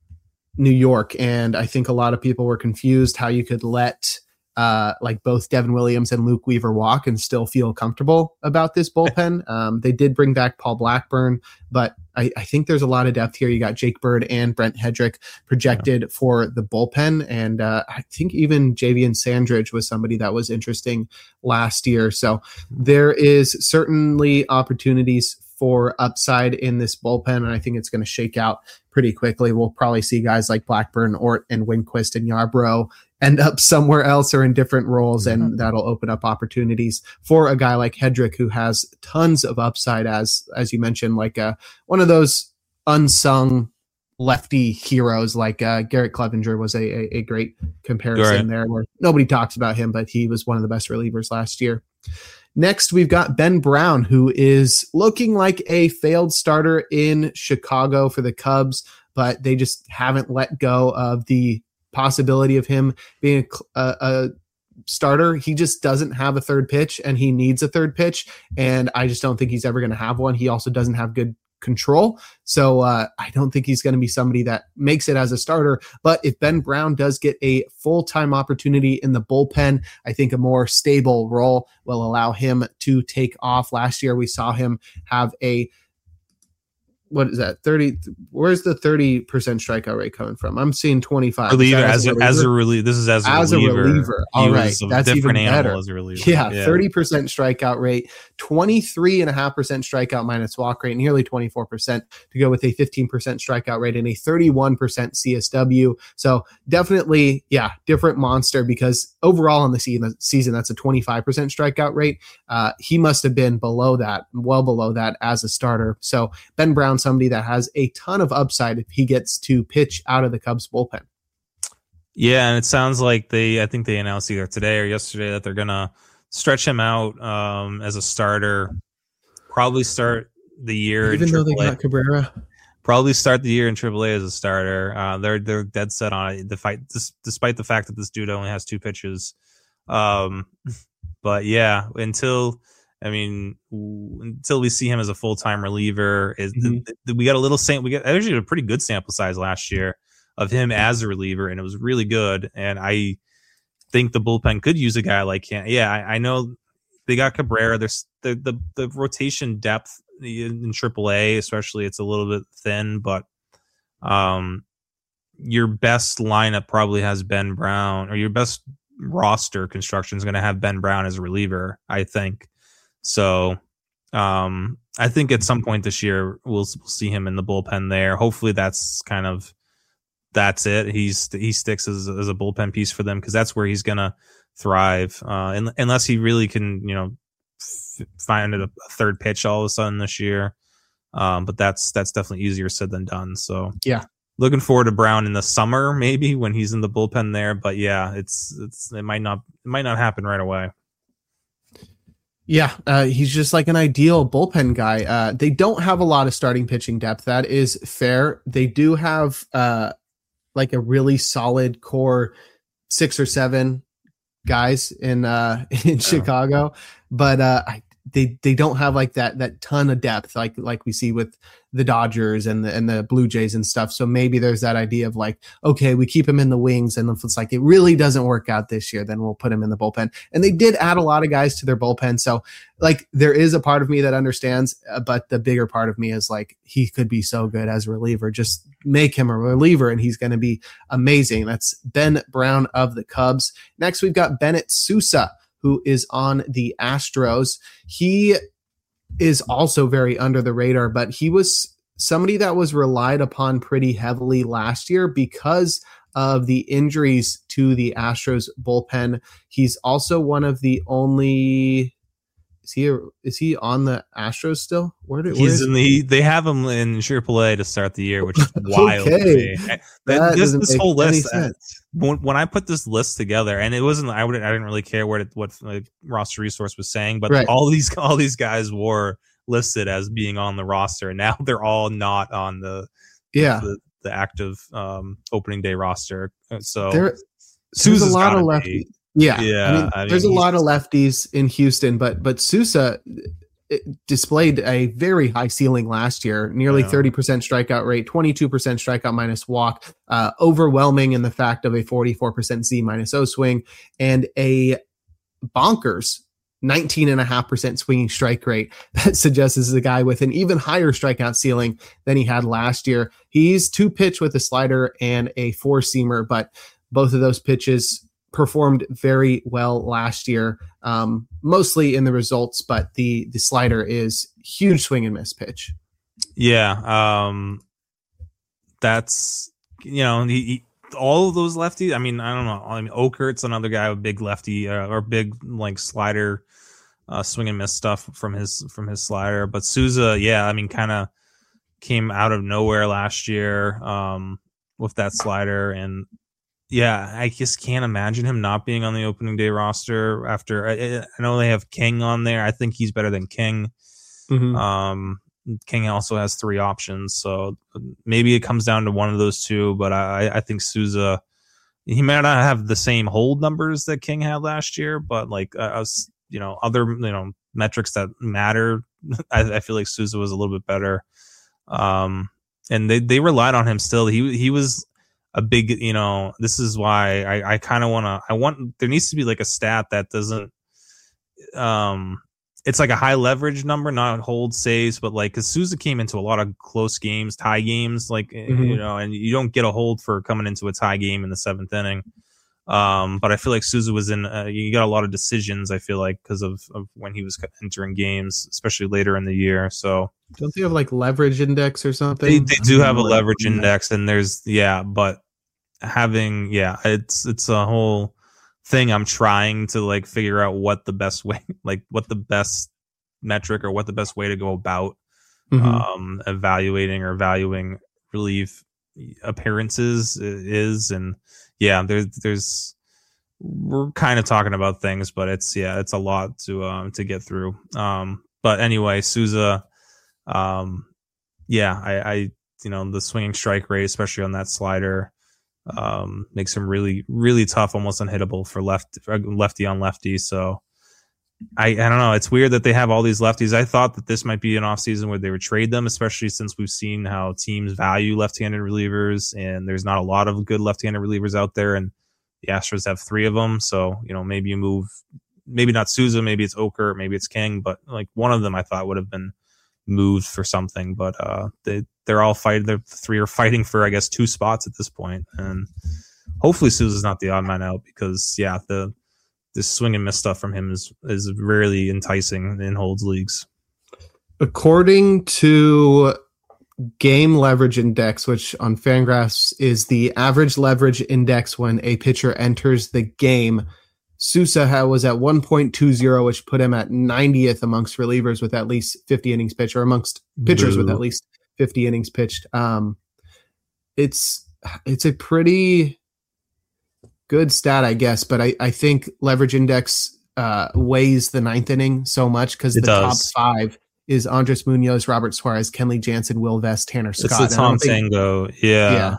New York, and I think a lot of people were confused how you could let uh, like both Devin Williams and Luke Weaver walk and still feel comfortable about this bullpen. Um, they did bring back Paul Blackburn, but I, I think there's a lot of depth here. You got Jake Bird and Brent Hedrick projected yeah. for the bullpen. And uh, I think even Javian Sandridge was somebody that was interesting last year. So there is certainly opportunities for upside in this bullpen, and I think it's going to shake out pretty quickly. We'll probably see guys like Blackburn, Ort, and Winquist and Yarbrough end up somewhere else or in different roles, mm-hmm. and that'll open up opportunities for a guy like Hedrick, who has tons of upside, as as you mentioned, like uh, one of those unsung lefty heroes, like uh, Garrett Clevenger was a, a, a great comparison right. there, where nobody talks about him, but he was one of the best relievers last year. Next, we've got Ben Brown, who is looking like a failed starter in Chicago for the Cubs, but they just haven't let go of the possibility of him being a, a, a starter. He just doesn't have a third pitch, and he needs a third pitch, and I just don't think he's ever going to have one. He also doesn't have good control, so uh, I don't think he's going to be somebody that makes it as a starter. But if Ben Brown does get a full-time opportunity in the bullpen, I think a more stable role will allow him to take off. Last year we saw him have a what is that? thirty. Where's the thirty percent strikeout rate coming from? I'm seeing twenty-five. Reliever as, a, as a reliever. This is as a as reliever. a reliever. All he right, that's even better. As a reliever. Yeah, yeah, thirty percent strikeout rate, twenty-three and a half percent strikeout minus walk rate, nearly twenty-four percent to go with a fifteen percent strikeout rate and a thirty-one percent C S W. So definitely, yeah, different monster, because overall in the season, that's a twenty-five percent strikeout rate. Uh, he must have been below that, well below that as a starter. So Ben Brown, somebody that has a ton of upside if he gets to pitch out of the Cubs bullpen. Yeah, and it sounds like they, I think they announced either today or yesterday that they're going to stretch him out um, as a starter, probably start the year even in though Triple A. They got Cabrera. Probably start the year in Triple A as a starter. Uh, they're they're dead set on it, the fight, despite the fact that this dude only has two pitches. Um, but yeah, until I mean, until we see him as a full-time reliever, is mm-hmm. the, the, we got a little sample. We got actually a pretty good sample size last year of him as a reliever, and it was really good. And I think the bullpen could use a guy like him. Yeah, I, I know they got Cabrera. There's the, the the rotation depth in Triple A, especially, it's a little bit thin, but um, your best lineup probably has Ben Brown, or your best roster construction is going to have Ben Brown as a reliever, I think. So um, I think at some point this year we'll, we'll see him in the bullpen there. Hopefully that's kind of that's it. He's he sticks as, as a bullpen piece for them because that's where he's gonna thrive. Uh, and, unless he really can, you know, f- find a, a third pitch all of a sudden this year. Um, but that's that's definitely easier said than done. So yeah, looking forward to Brown in the summer maybe when he's in the bullpen there. But yeah, it's it's it might not it might not happen right away. Yeah, uh, he's just like an ideal bullpen guy. Uh, they don't have a lot of starting pitching depth. That is fair. They do have uh, like a really solid core six or seven guys in uh, in Yeah. Chicago, but uh, I, they they don't have like that that ton of depth like like we see with the Dodgers and the and the Blue Jays and stuff. So maybe there's that idea of like, okay, we keep him in the wings, and if it's like it really doesn't work out this year, then we'll put him in the bullpen. And they did add a lot of guys to their bullpen, so like there is a part of me that understands, uh, but the bigger part of me is like he could be so good as a reliever. Just make him a reliever, and he's going to be amazing. That's Ben Brown of the Cubs. Next, we've got Bennett Sousa, who is on the Astros. He is also very under the radar, but he was somebody that was relied upon pretty heavily last year because of the injuries to the Astros bullpen. He's also one of the only is he is he on the Astros still? Where did he's in the they have him in Triple A to start the year, which is wild. Okay. To me. That, That this doesn't this make whole any list. sense. When, when I put this list together, and it wasn't, I would, I didn't really care what it, what like, roster resource was saying, but Right. all these, all these guys were listed as being on the roster, and now they're all not on the, Yeah, the, the active um, opening day roster. So there, there's Sousa's a lot of gotta lefties. be- Yeah, Yeah, I mean, I mean, there's a he's- lot of lefties in Houston, but but Sousa displayed a very high ceiling last year, nearly Yeah. thirty percent strikeout rate, twenty-two percent strikeout minus walk, uh, overwhelming in the fact of a forty-four percent Z minus O swing, and a bonkers nineteen point five percent swinging strike rate. That suggests this is a guy with an even higher strikeout ceiling than he had last year. He's two pitch with a slider and a four seamer, but both of those pitches performed very well last year, um, mostly in the results, but the the slider is huge swing and miss pitch. Yeah, um, that's you know he, he, all of those lefties. I mean, I don't know. I mean, Okert's another guy with big lefty uh, or big like slider, uh, swing and miss stuff from his from his slider. But Sousa, yeah, I mean, kind of came out of nowhere last year um, with that slider, and yeah, I just can't imagine him not being on the opening day roster. After I, I know they have King on there, I think he's better than King. Mm-hmm. Um, King also has three options, so maybe it comes down to one of those two. But I, I think Sousa, he might not have the same hold numbers that King had last year, but like uh, us, you know, other you know metrics that matter, I, I feel like Sousa was a little bit better. Um, and they they relied on him still. He he was a big, you know, this is why I I kind of want to. I want there needs to be like a stat that doesn't um. It's like a high leverage number, not hold saves, but like because Sousa came into a lot of close games, tie games, like mm-hmm. you know, and you don't get a hold for coming into a tie game in the seventh inning. Um, but I feel like Sousa was in. Uh, you got a lot of decisions. I feel like because of, of when he was entering games, especially later in the year. So don't they have like leverage index or something? They, they do have a leverage index, and there's yeah, but having yeah, it's it's a whole thing. I'm trying to like figure out what the best way, like what the best metric or what the best way to go about mm-hmm. um, evaluating or valuing relief appearances is. And yeah, there's, there's, we're kind of talking about things, but it's, yeah, it's a lot to, um, to get through. Um, but anyway, Sousa, um, yeah, I, I, you know, the swinging strike rate, especially on that slider, um makes him really really tough, almost unhittable for left lefty on lefty. So I I don't know, it's weird that they have all these lefties. I thought that this might be an offseason where they would trade them, especially since we've seen how teams value left-handed relievers, and there's not a lot of good left-handed relievers out there, and the Astros have three of them. So you know, maybe you move, maybe not Sousa, maybe it's Okert, maybe it's King, but like one of them I thought would have been moved for something. But uh they they're all fighting, the three are fighting for I guess two spots at this point, and hopefully Sousa's not the odd man out, because yeah, the this swing and miss stuff from him is is really enticing in holds leagues. According to Game Leverage Index, which on Fangraphs is the average leverage index when a pitcher enters the game, Sousa was at one point two zero, which put him at ninetieth amongst relievers with at least fifty innings pitched, or amongst pitchers Boo. with at least fifty innings pitched. Um, it's it's a pretty good stat, I guess, but I, I think leverage index uh, weighs the ninth inning so much because the does. top five is Andres Munoz, Robert Suarez, Kenley Jansen, Will Vest, Tanner Scott. It's the Tom Tango. Yeah. yeah.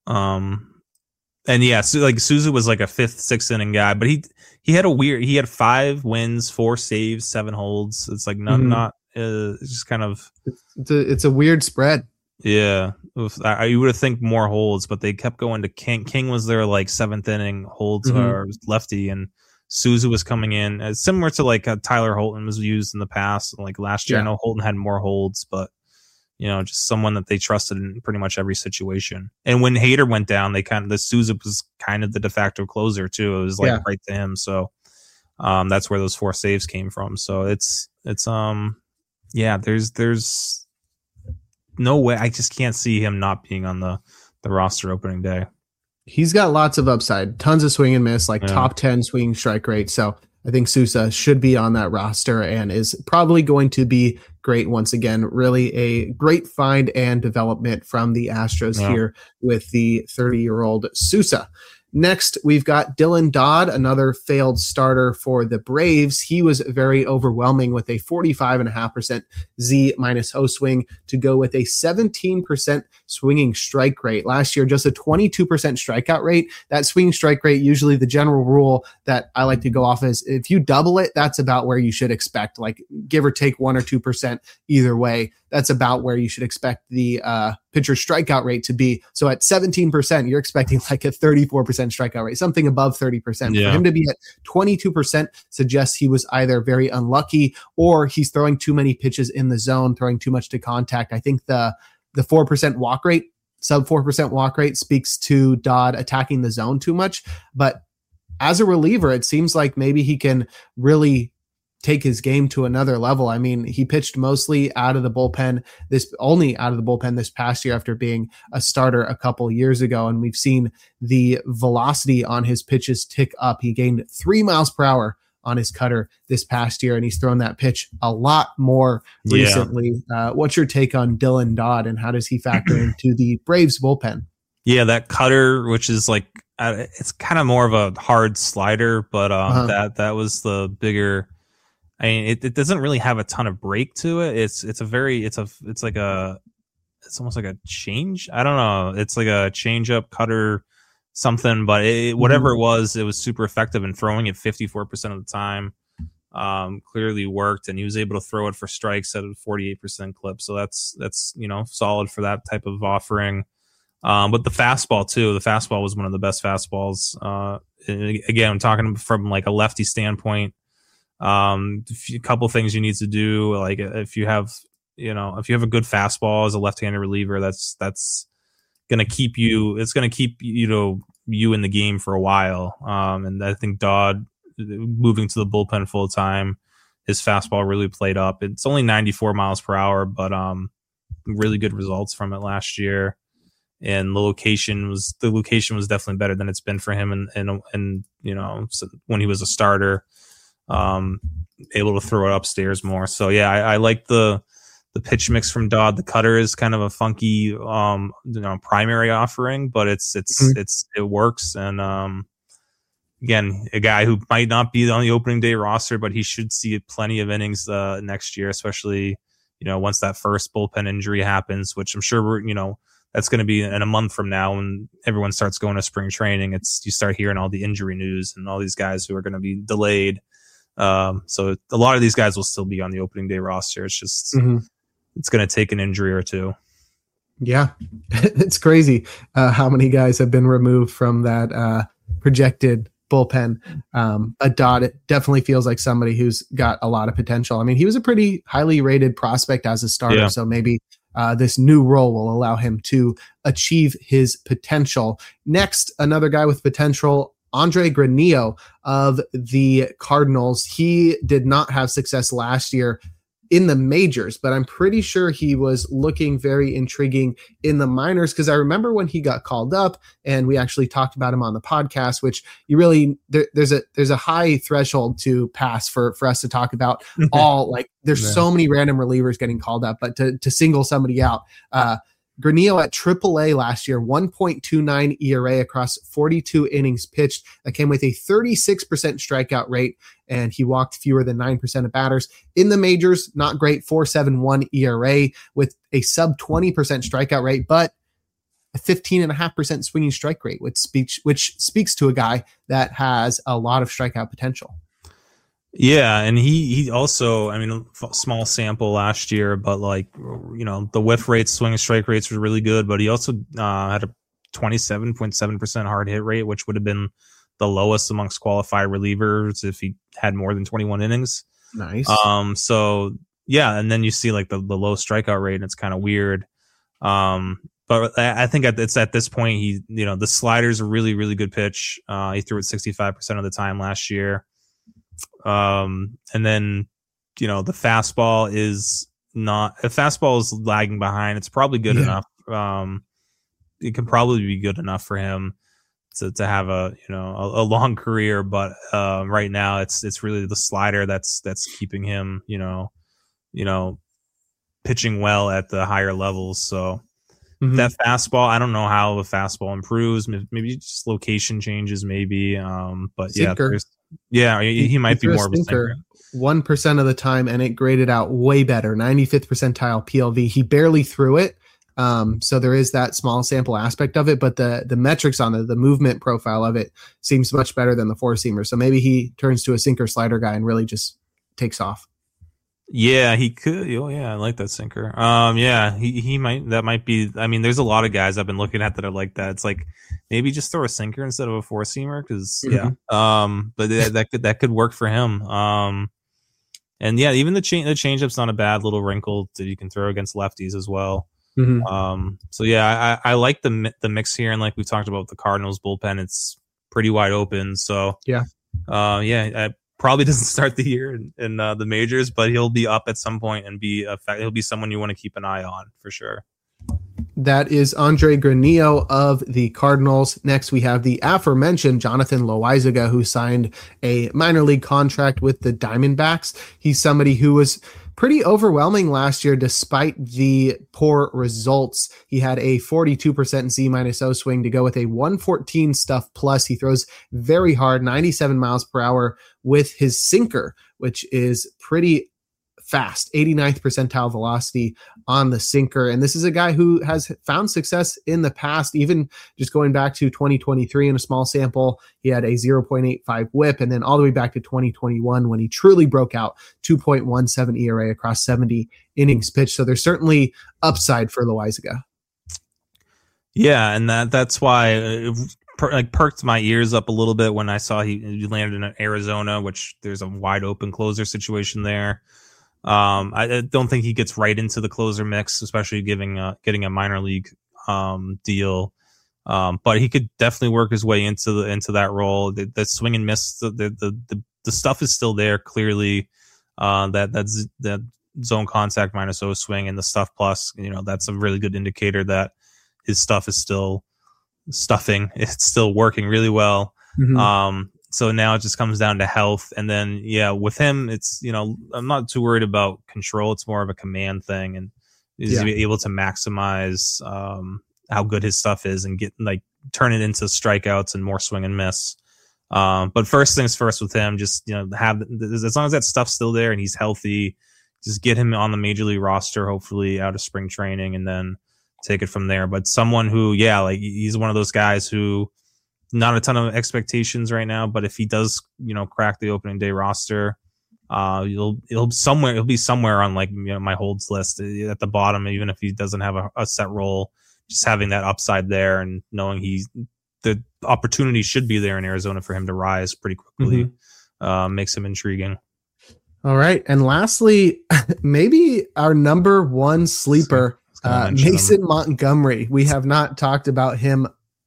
Um, and yeah, so like Sousa was like a fifth, sixth inning guy, but he he had a weird, he had five wins, four saves, seven holds. It's like not, mm-hmm. not, uh, it's just kind of. It's a, it's a weird spread. Yeah. I, you would have think more holds, but they kept going to King. King was their like seventh inning holds mm-hmm. or lefty, and Sousa was coming in as similar to like uh, Tyler Holton was used in the past. Like last year, yeah. I know Holton had more holds, but you know, just someone that they trusted in pretty much every situation. And when Hader went down, they kind of the Sousa was kind of the de facto closer too. It was like yeah. right to him. So um, that's where those four saves came from. So it's it's um yeah, there's there's no way. I just can't see him not being on the the roster opening day. He's got lots of upside, tons of swing and miss, like yeah. top ten swing strike rate. So I think Sousa should be on that roster and is probably going to be great once again. Really a great find and development from the Astros yeah. here with the thirty-year-old Sousa. Next, we've got Dylan Dodd, another failed starter for the Braves. He was very overwhelming with a forty-five point five percent Z minus O swing to go with a seventeen percent swinging strike rate. Last year, just a twenty-two percent strikeout rate. That swinging strike rate, usually the general rule that I like to go off is if you double it, that's about where you should expect, like give or take one or two percent either way. That's about where you should expect the uh, pitcher strikeout rate to be. So at seventeen percent, you're expecting like a thirty-four percent strikeout rate, something above thirty percent. Yeah. For him to be at twenty-two percent suggests he was either very unlucky or he's throwing too many pitches in the zone, throwing too much to contact. I think the the four percent walk rate, sub four percent walk rate speaks to Dodd attacking the zone too much. But as a reliever, it seems like maybe he can really take his game to another level. I mean, he pitched mostly out of the bullpen, this only out of the bullpen this past year after being a starter a couple years ago. And we've seen the velocity on his pitches tick up. He gained three miles per hour on his cutter this past year, and he's thrown that pitch a lot more recently. Yeah. Uh, what's your take on Dylan Dodd and how does he factor into the Braves bullpen? Yeah, that cutter, which is like, uh, it's kind of more of a hard slider, but um, uh-huh. that, that was the bigger, I mean, it, it doesn't really have a ton of break to it. It's it's a very it's a it's like a it's almost like a change. I don't know. It's like a change up cutter something, but it, whatever mm-hmm. it was, it was super effective in throwing it fifty-four percent of the time. Um, clearly worked, and he was able to throw it for strikes at a forty-eight percent clip. So that's that's you know solid for that type of offering. Um, but the fastball too. The fastball was one of the best fastballs. Uh, again, I'm talking from like a lefty standpoint. Um, a couple things you need to do, like if you have, you know, if you have a good fastball as a left-handed reliever, that's that's gonna keep you. It's gonna keep you know you in the game for a while. Um, and I think Dodd moving to the bullpen full time, his fastball really played up. It's only ninety-four miles per hour, but um, really good results from it last year. And the location was the location was definitely better than it's been for him, and and and you know when he was a starter. Um, able to throw it upstairs more. So yeah, I, I like the the pitch mix from Dodd. The cutter is kind of a funky, um, you know, primary offering, but it's it's mm-hmm. it's it works. And um, again, a guy who might not be on the opening day roster, but he should see plenty of innings uh, next year, especially you know once that first bullpen injury happens, which I'm sure we're you know that's going to be in a month from now when everyone starts going to spring training. It's you start hearing all the injury news and all these guys who are going to be delayed. Um, so a lot of these guys will still be on the opening day roster. It's just, mm-hmm. it's going to take an injury or two. Yeah. It's crazy, uh, how many guys have been removed from that, uh, projected bullpen. Um, a Dodd, it definitely feels like somebody who's got a lot of potential. I mean, he was a pretty highly rated prospect as a starter. Yeah. So maybe, uh, this new role will allow him to achieve his potential. Next, another guy with potential Andre Granillo of the Cardinals. He did not have success last year in the majors, but I'm pretty sure he was looking very intriguing in the minors, because I remember when he got called up and we actually talked about him on the podcast, which you really there, there's a there's a high threshold to pass for for us to talk about all like there's yeah. so many random relievers getting called up, but to to single somebody out, uh Granillo at triple A last year, one point two nine E R A across forty-two innings pitched. That came with a thirty-six percent strikeout rate, and he walked fewer than nine percent of batters. In the majors, not great, four point seven one E R A with a sub twenty percent strikeout rate, but a fifteen point five percent swinging strike rate, which speaks, which speaks to a guy that has a lot of strikeout potential. Yeah, and he he also, I mean, a small sample last year, but like, you know, the whiff rates, swing and strike rates were really good, but he also uh, had a twenty-seven point seven percent hard hit rate, which would have been the lowest amongst qualified relievers if he had more than twenty-one innings. Nice. Um. So yeah, and then you see like the, the low strikeout rate, and it's kind of weird. Um. But I think at it's at this point, he, you know, the slider's a really, really good pitch. Uh, he threw it sixty-five percent of the time last year. Um, and then, you know, the fastball is not, the fastball is lagging behind. It's probably good yeah. enough. Um, it can probably be good enough for him to, to have a, you know, a, a long career. But, um, right now it's, it's really the slider that's, that's keeping him, you know, you know, pitching well at the higher levels. So mm-hmm. that fastball, I don't know how the fastball improves. Maybe just location changes, maybe. Um, but Sinker. yeah, there's, Yeah, he, he might he be more of a sinker. One percent of the time, and it graded out way better, ninety-fifth percentile P L V. He barely threw it, um, so there is that small sample aspect of it. But the the metrics on the the movement profile of it seems much better than the four seamer. So maybe he turns to a sinker slider guy and really just takes off. Yeah, he could. Oh, yeah, I like that sinker. Um, yeah, he he might. That might be. I mean, there's a lot of guys I've been looking at that are like that. It's like maybe just throw a sinker instead of a four seamer, because mm-hmm. yeah. Um, but that, that could that could work for him. Um, and yeah, even the change the changeup's not a bad little wrinkle that you can throw against lefties as well. Mm-hmm. Um, so yeah, I I like the the mix here, and like we talked about the Cardinals bullpen, it's pretty wide open. So yeah, uh, yeah. I, Probably doesn't start the year in, in uh, the majors, but he'll be up at some point and be a fact. He'll be someone you want to keep an eye on for sure. That is Andre Granillo of the Cardinals. Next, we have the aforementioned Jonathan Loaisiga, who signed a minor league contract with the Diamondbacks. He's somebody who was pretty overwhelming last year, despite the poor results. He had a forty-two percent Z minus O swing to go with a one fourteen stuff plus. He throws very hard, ninety-seven miles per hour with his sinker, which is pretty fast, eighty-ninth percentile velocity on the sinker. And this is a guy who has found success in the past, even just going back to twenty twenty-three in a small sample, he had a zero point eight five whip, and then all the way back to twenty twenty-one when he truly broke out, two point one seven E R A across seventy innings pitched. So there's certainly upside for Loaisiga. Yeah, and that that's why it per, like perked my ears up a little bit when I saw he, he landed in Arizona, which there's a wide open closer situation there. Um, I, I don't think he gets right into the closer mix, especially giving uh, getting a minor league um, deal. Um, but he could definitely work his way into the into that role. The, the swing and miss, the, the the the stuff is still there clearly. Uh, that that's that zone contact minus O swing and the stuff plus, you know, that's a really good indicator that his stuff is still stuffing. It's still working really well. Mm-hmm. Um, So now it just comes down to health. And then, yeah, with him, it's, you know, I'm not too worried about control. It's more of a command thing. And he's yeah. able to maximize um, how good his stuff is and get, like, turn it into strikeouts and more swing and miss. Um, but first things first with him, just, you know, have, as long as that stuff's still there and he's healthy, just get him on the major league roster, hopefully out of spring training, and then take it from there. But someone who, yeah, like, he's one of those guys who, not a ton of expectations right now, but if he does, you know, crack the opening day roster, uh, you'll, he'll somewhere, he'll be somewhere on, like, you know, my holds list at the bottom, even if he doesn't have a, a set role, just having that upside there and knowing he's, the opportunity should be there in Arizona for him to rise pretty quickly, mm-hmm. uh, makes him intriguing. All right. And lastly, maybe our number one sleeper, uh, Mason him. Montgomery. We have not talked about him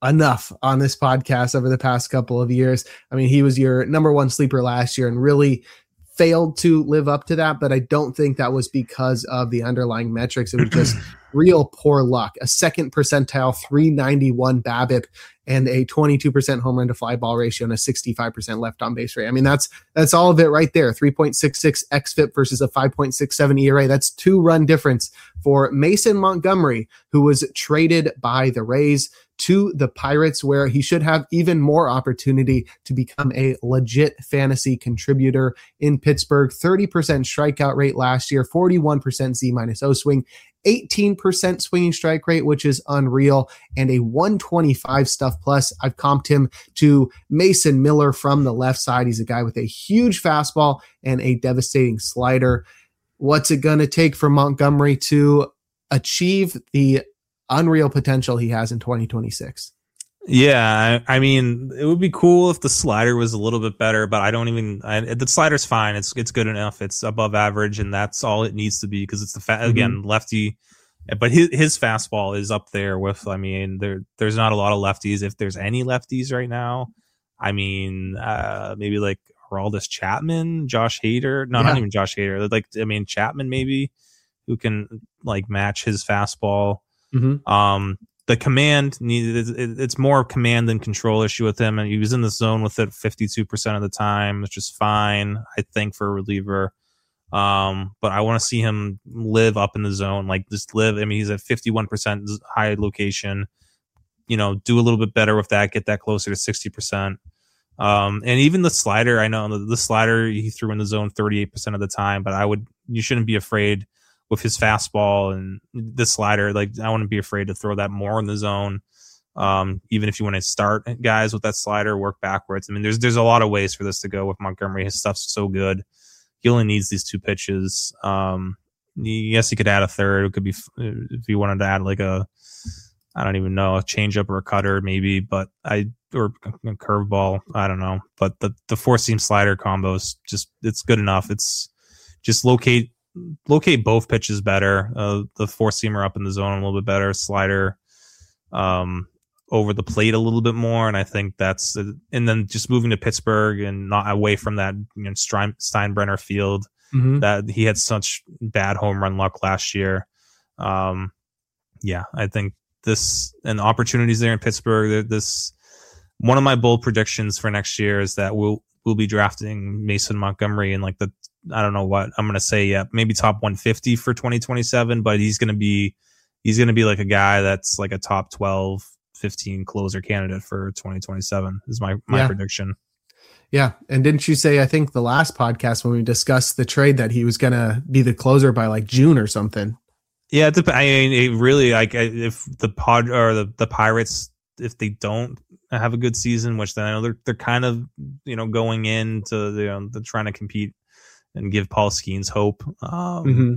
enough on this podcast over the past couple of years. I mean, he was your number one sleeper last year and really failed to live up to that, but I don't think that was because of the underlying metrics. It was just real poor luck. A second percentile three ninety-one BABIP and a twenty-two percent home run to fly ball ratio and a sixty-five percent left on base rate. I mean, that's that's all of it right there. three point six six xFIP versus a five point six seven E R A. That's two run difference for Mason Montgomery, who was traded by the Rays to the Pirates, where he should have even more opportunity to become a legit fantasy contributor in Pittsburgh. thirty percent strikeout rate last year, forty-one percent Z minus O swing, eighteen percent swinging strike rate, which is unreal, and a one twenty-five stuff plus. I've comped him to Mason Miller from the left side. He's a guy with a huge fastball and a devastating slider. What's it going to take for Montgomery to achieve the unreal potential he has in twenty twenty-six? Yeah, I, I mean, it would be cool if the slider was a little bit better, but I don't even. I, the slider's fine. It's it's good enough. It's above average, and that's all it needs to be because it's the fa- mm-hmm. again lefty. But his his fastball is up there with. I mean, there there's not a lot of lefties. If there's any lefties right now, I mean, uh, maybe like Aroldis Chapman, Josh Hader. No, yeah. Not even Josh Hader. Like I mean, Chapman maybe, who can like match his fastball. Mm-hmm. Um, the command needed it's more command than control issue with him, and he was in the zone with it fifty-two percent of the time, which is fine, I think, for a reliever. Um, but I want to see him live up in the zone, like just live. I mean, he's at fifty-one percent high location. You know, do a little bit better with that, get that closer to sixty percent. Um, and even the slider, I know the, the slider he threw in the zone thirty-eight percent of the time, but I would you shouldn't be afraid. With his fastball and the slider, like I wouldn't be afraid to throw that more in the zone. Um, even if you want to start guys with that slider, work backwards. I mean, there's there's a lot of ways for this to go with Montgomery. His stuff's so good. He only needs these two pitches. Um, yes, he could add a third. It could be if he wanted to add like a, I don't even know, a changeup or a cutter maybe, but I or a curveball. I don't know. But the the four seam slider combos just it's good enough. It's just locate. Locate both pitches better. Uh, the four seamer up in the zone a little bit better. Slider um, over the plate a little bit more, and I think that's. Uh, and then just moving to Pittsburgh and not away from that you know, Stein, Steinbrenner field. Mm-hmm. That he had such bad home run luck last year. Um, yeah, I think this and opportunities there in Pittsburgh. This one of my bold predictions for next year is that we'll we'll be drafting Mason Montgomery in like the. I don't know what I'm going to say yet. Maybe top one fifty for twenty twenty-seven, but he's going to be, he's going to be like a guy that's like a top twelve, fifteen closer candidate for twenty twenty-seven is my, my yeah. prediction. Yeah. And didn't you say, I think the last podcast when we discussed the trade that he was going to be the closer by like June or something? Yeah. It dep- I mean, it really like if the pod or the, the Pirates, if they don't have a good season, which then I know they're, they're kind of, you know, going into the, you know, they're trying to compete and give Paul Skeens hope. Um, mm-hmm.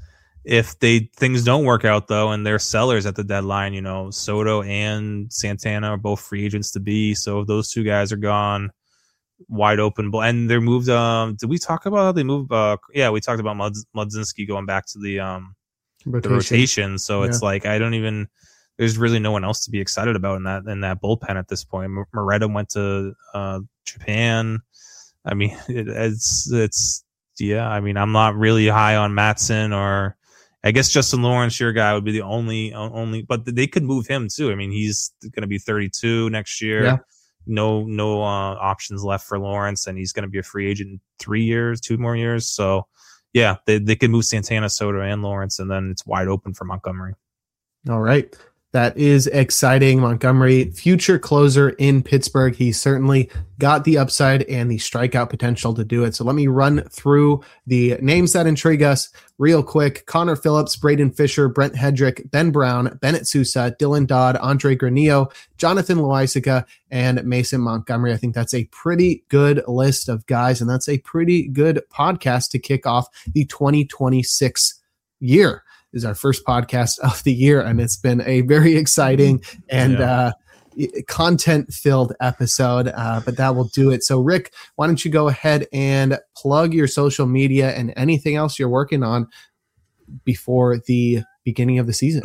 If they things don't work out though, and they're sellers at the deadline, you know, Soto and Santana are both free agents to be. So if those two guys are gone, wide open, and they're moved. Um, did we talk about how they moved? Uh, yeah, we talked about Mud, Mudzinski going back to the um rotation. the rotation. So yeah. It's like I don't even. There's really no one else to be excited about in that in that bullpen at this point. Moreta went to uh, Japan. I mean, it, it's it's. Yeah, I mean, I'm not really high on Matson or I guess Justin Lawrence, your guy, would be the only, only, but they could move him too. I mean, he's going to be thirty-two next year. Yeah. No, no uh, options left for Lawrence, and he's going to be a free agent in three years, two more years. So, yeah, they they could move Santana, Soto, and Lawrence, and then it's wide open for Montgomery. All right. That is exciting. Montgomery, future closer in Pittsburgh. He certainly got the upside and the strikeout potential to do it. So let me run through the names that intrigue us real quick. Connor Phillips, Braden Fisher, Brent Hedrick, Ben Brown, Bennett Sousa, Dylan Dodd, Andre Granillo, Jonathan Loaisiga, and Mason Montgomery. I think that's a pretty good list of guys, and that's a pretty good podcast to kick off the twenty twenty-six year. Is our first podcast of the year, and it's been a very exciting and yeah. uh, content-filled episode, uh, but that will do it. So, Rick, why don't you go ahead and plug your social media and anything else you're working on before the beginning of the season?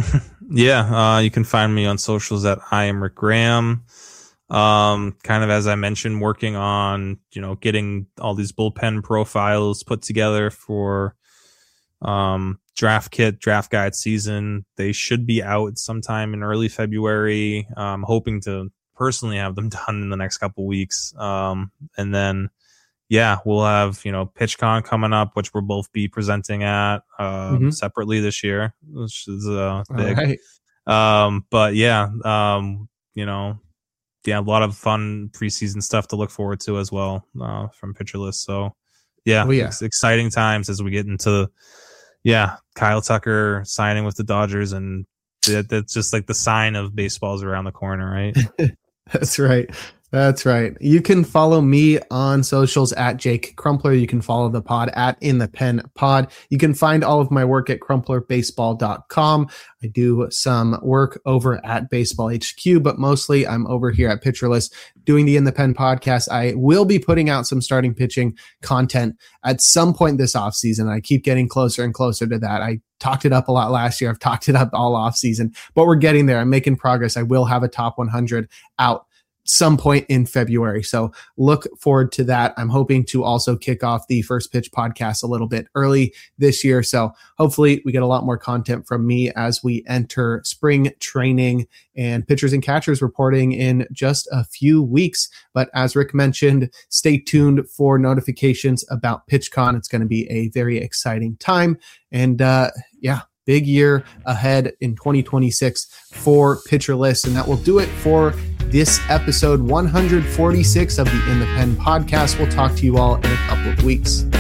Yeah, uh, you can find me on socials at I am Rick Graham. Um, kind of as I mentioned, working on, you know, getting all these bullpen profiles put together for um, draft kit, draft guide season. They should be out sometime in early February. I'm hoping to personally have them done in the next couple weeks. Um, and then, yeah, we'll have, you know, PitchCon coming up, which we'll both be presenting at uh, mm-hmm. separately this year, which is uh, big. Right. Um, but yeah, um, you know, yeah, a lot of fun preseason stuff to look forward to as well uh, from Pitcher List. So, yeah, oh, yeah. It's exciting times as we get into, yeah, Kyle Tucker signing with the Dodgers, and that, that's just like the sign of baseball's around the corner, right? That's right. That's right. You can follow me on socials at Jake Crumpler. You can follow the pod at In the Pen Pod. You can find all of my work at crumpler baseball dot com. I do some work over at Baseball H Q, but mostly I'm over here at Pitcher List doing the In the Pen podcast. I will be putting out some starting pitching content at some point this offseason. I keep getting closer and closer to that. I talked it up a lot last year. I've talked it up all offseason, but we're getting there. I'm making progress. I will have a top one hundred out some point in February. So look forward to that. I'm hoping to also kick off the First Pitch podcast a little bit early this year. So hopefully we get a lot more content from me as we enter spring training and pitchers and catchers reporting in just a few weeks. But as Rick mentioned, stay tuned for notifications about PitchCon. It's going to be a very exciting time. And uh, yeah, big year ahead in twenty twenty-six for Pitcher List. And that will do it for this episode one forty-six of the In the Pen podcast. We'll talk to you all in a couple of weeks.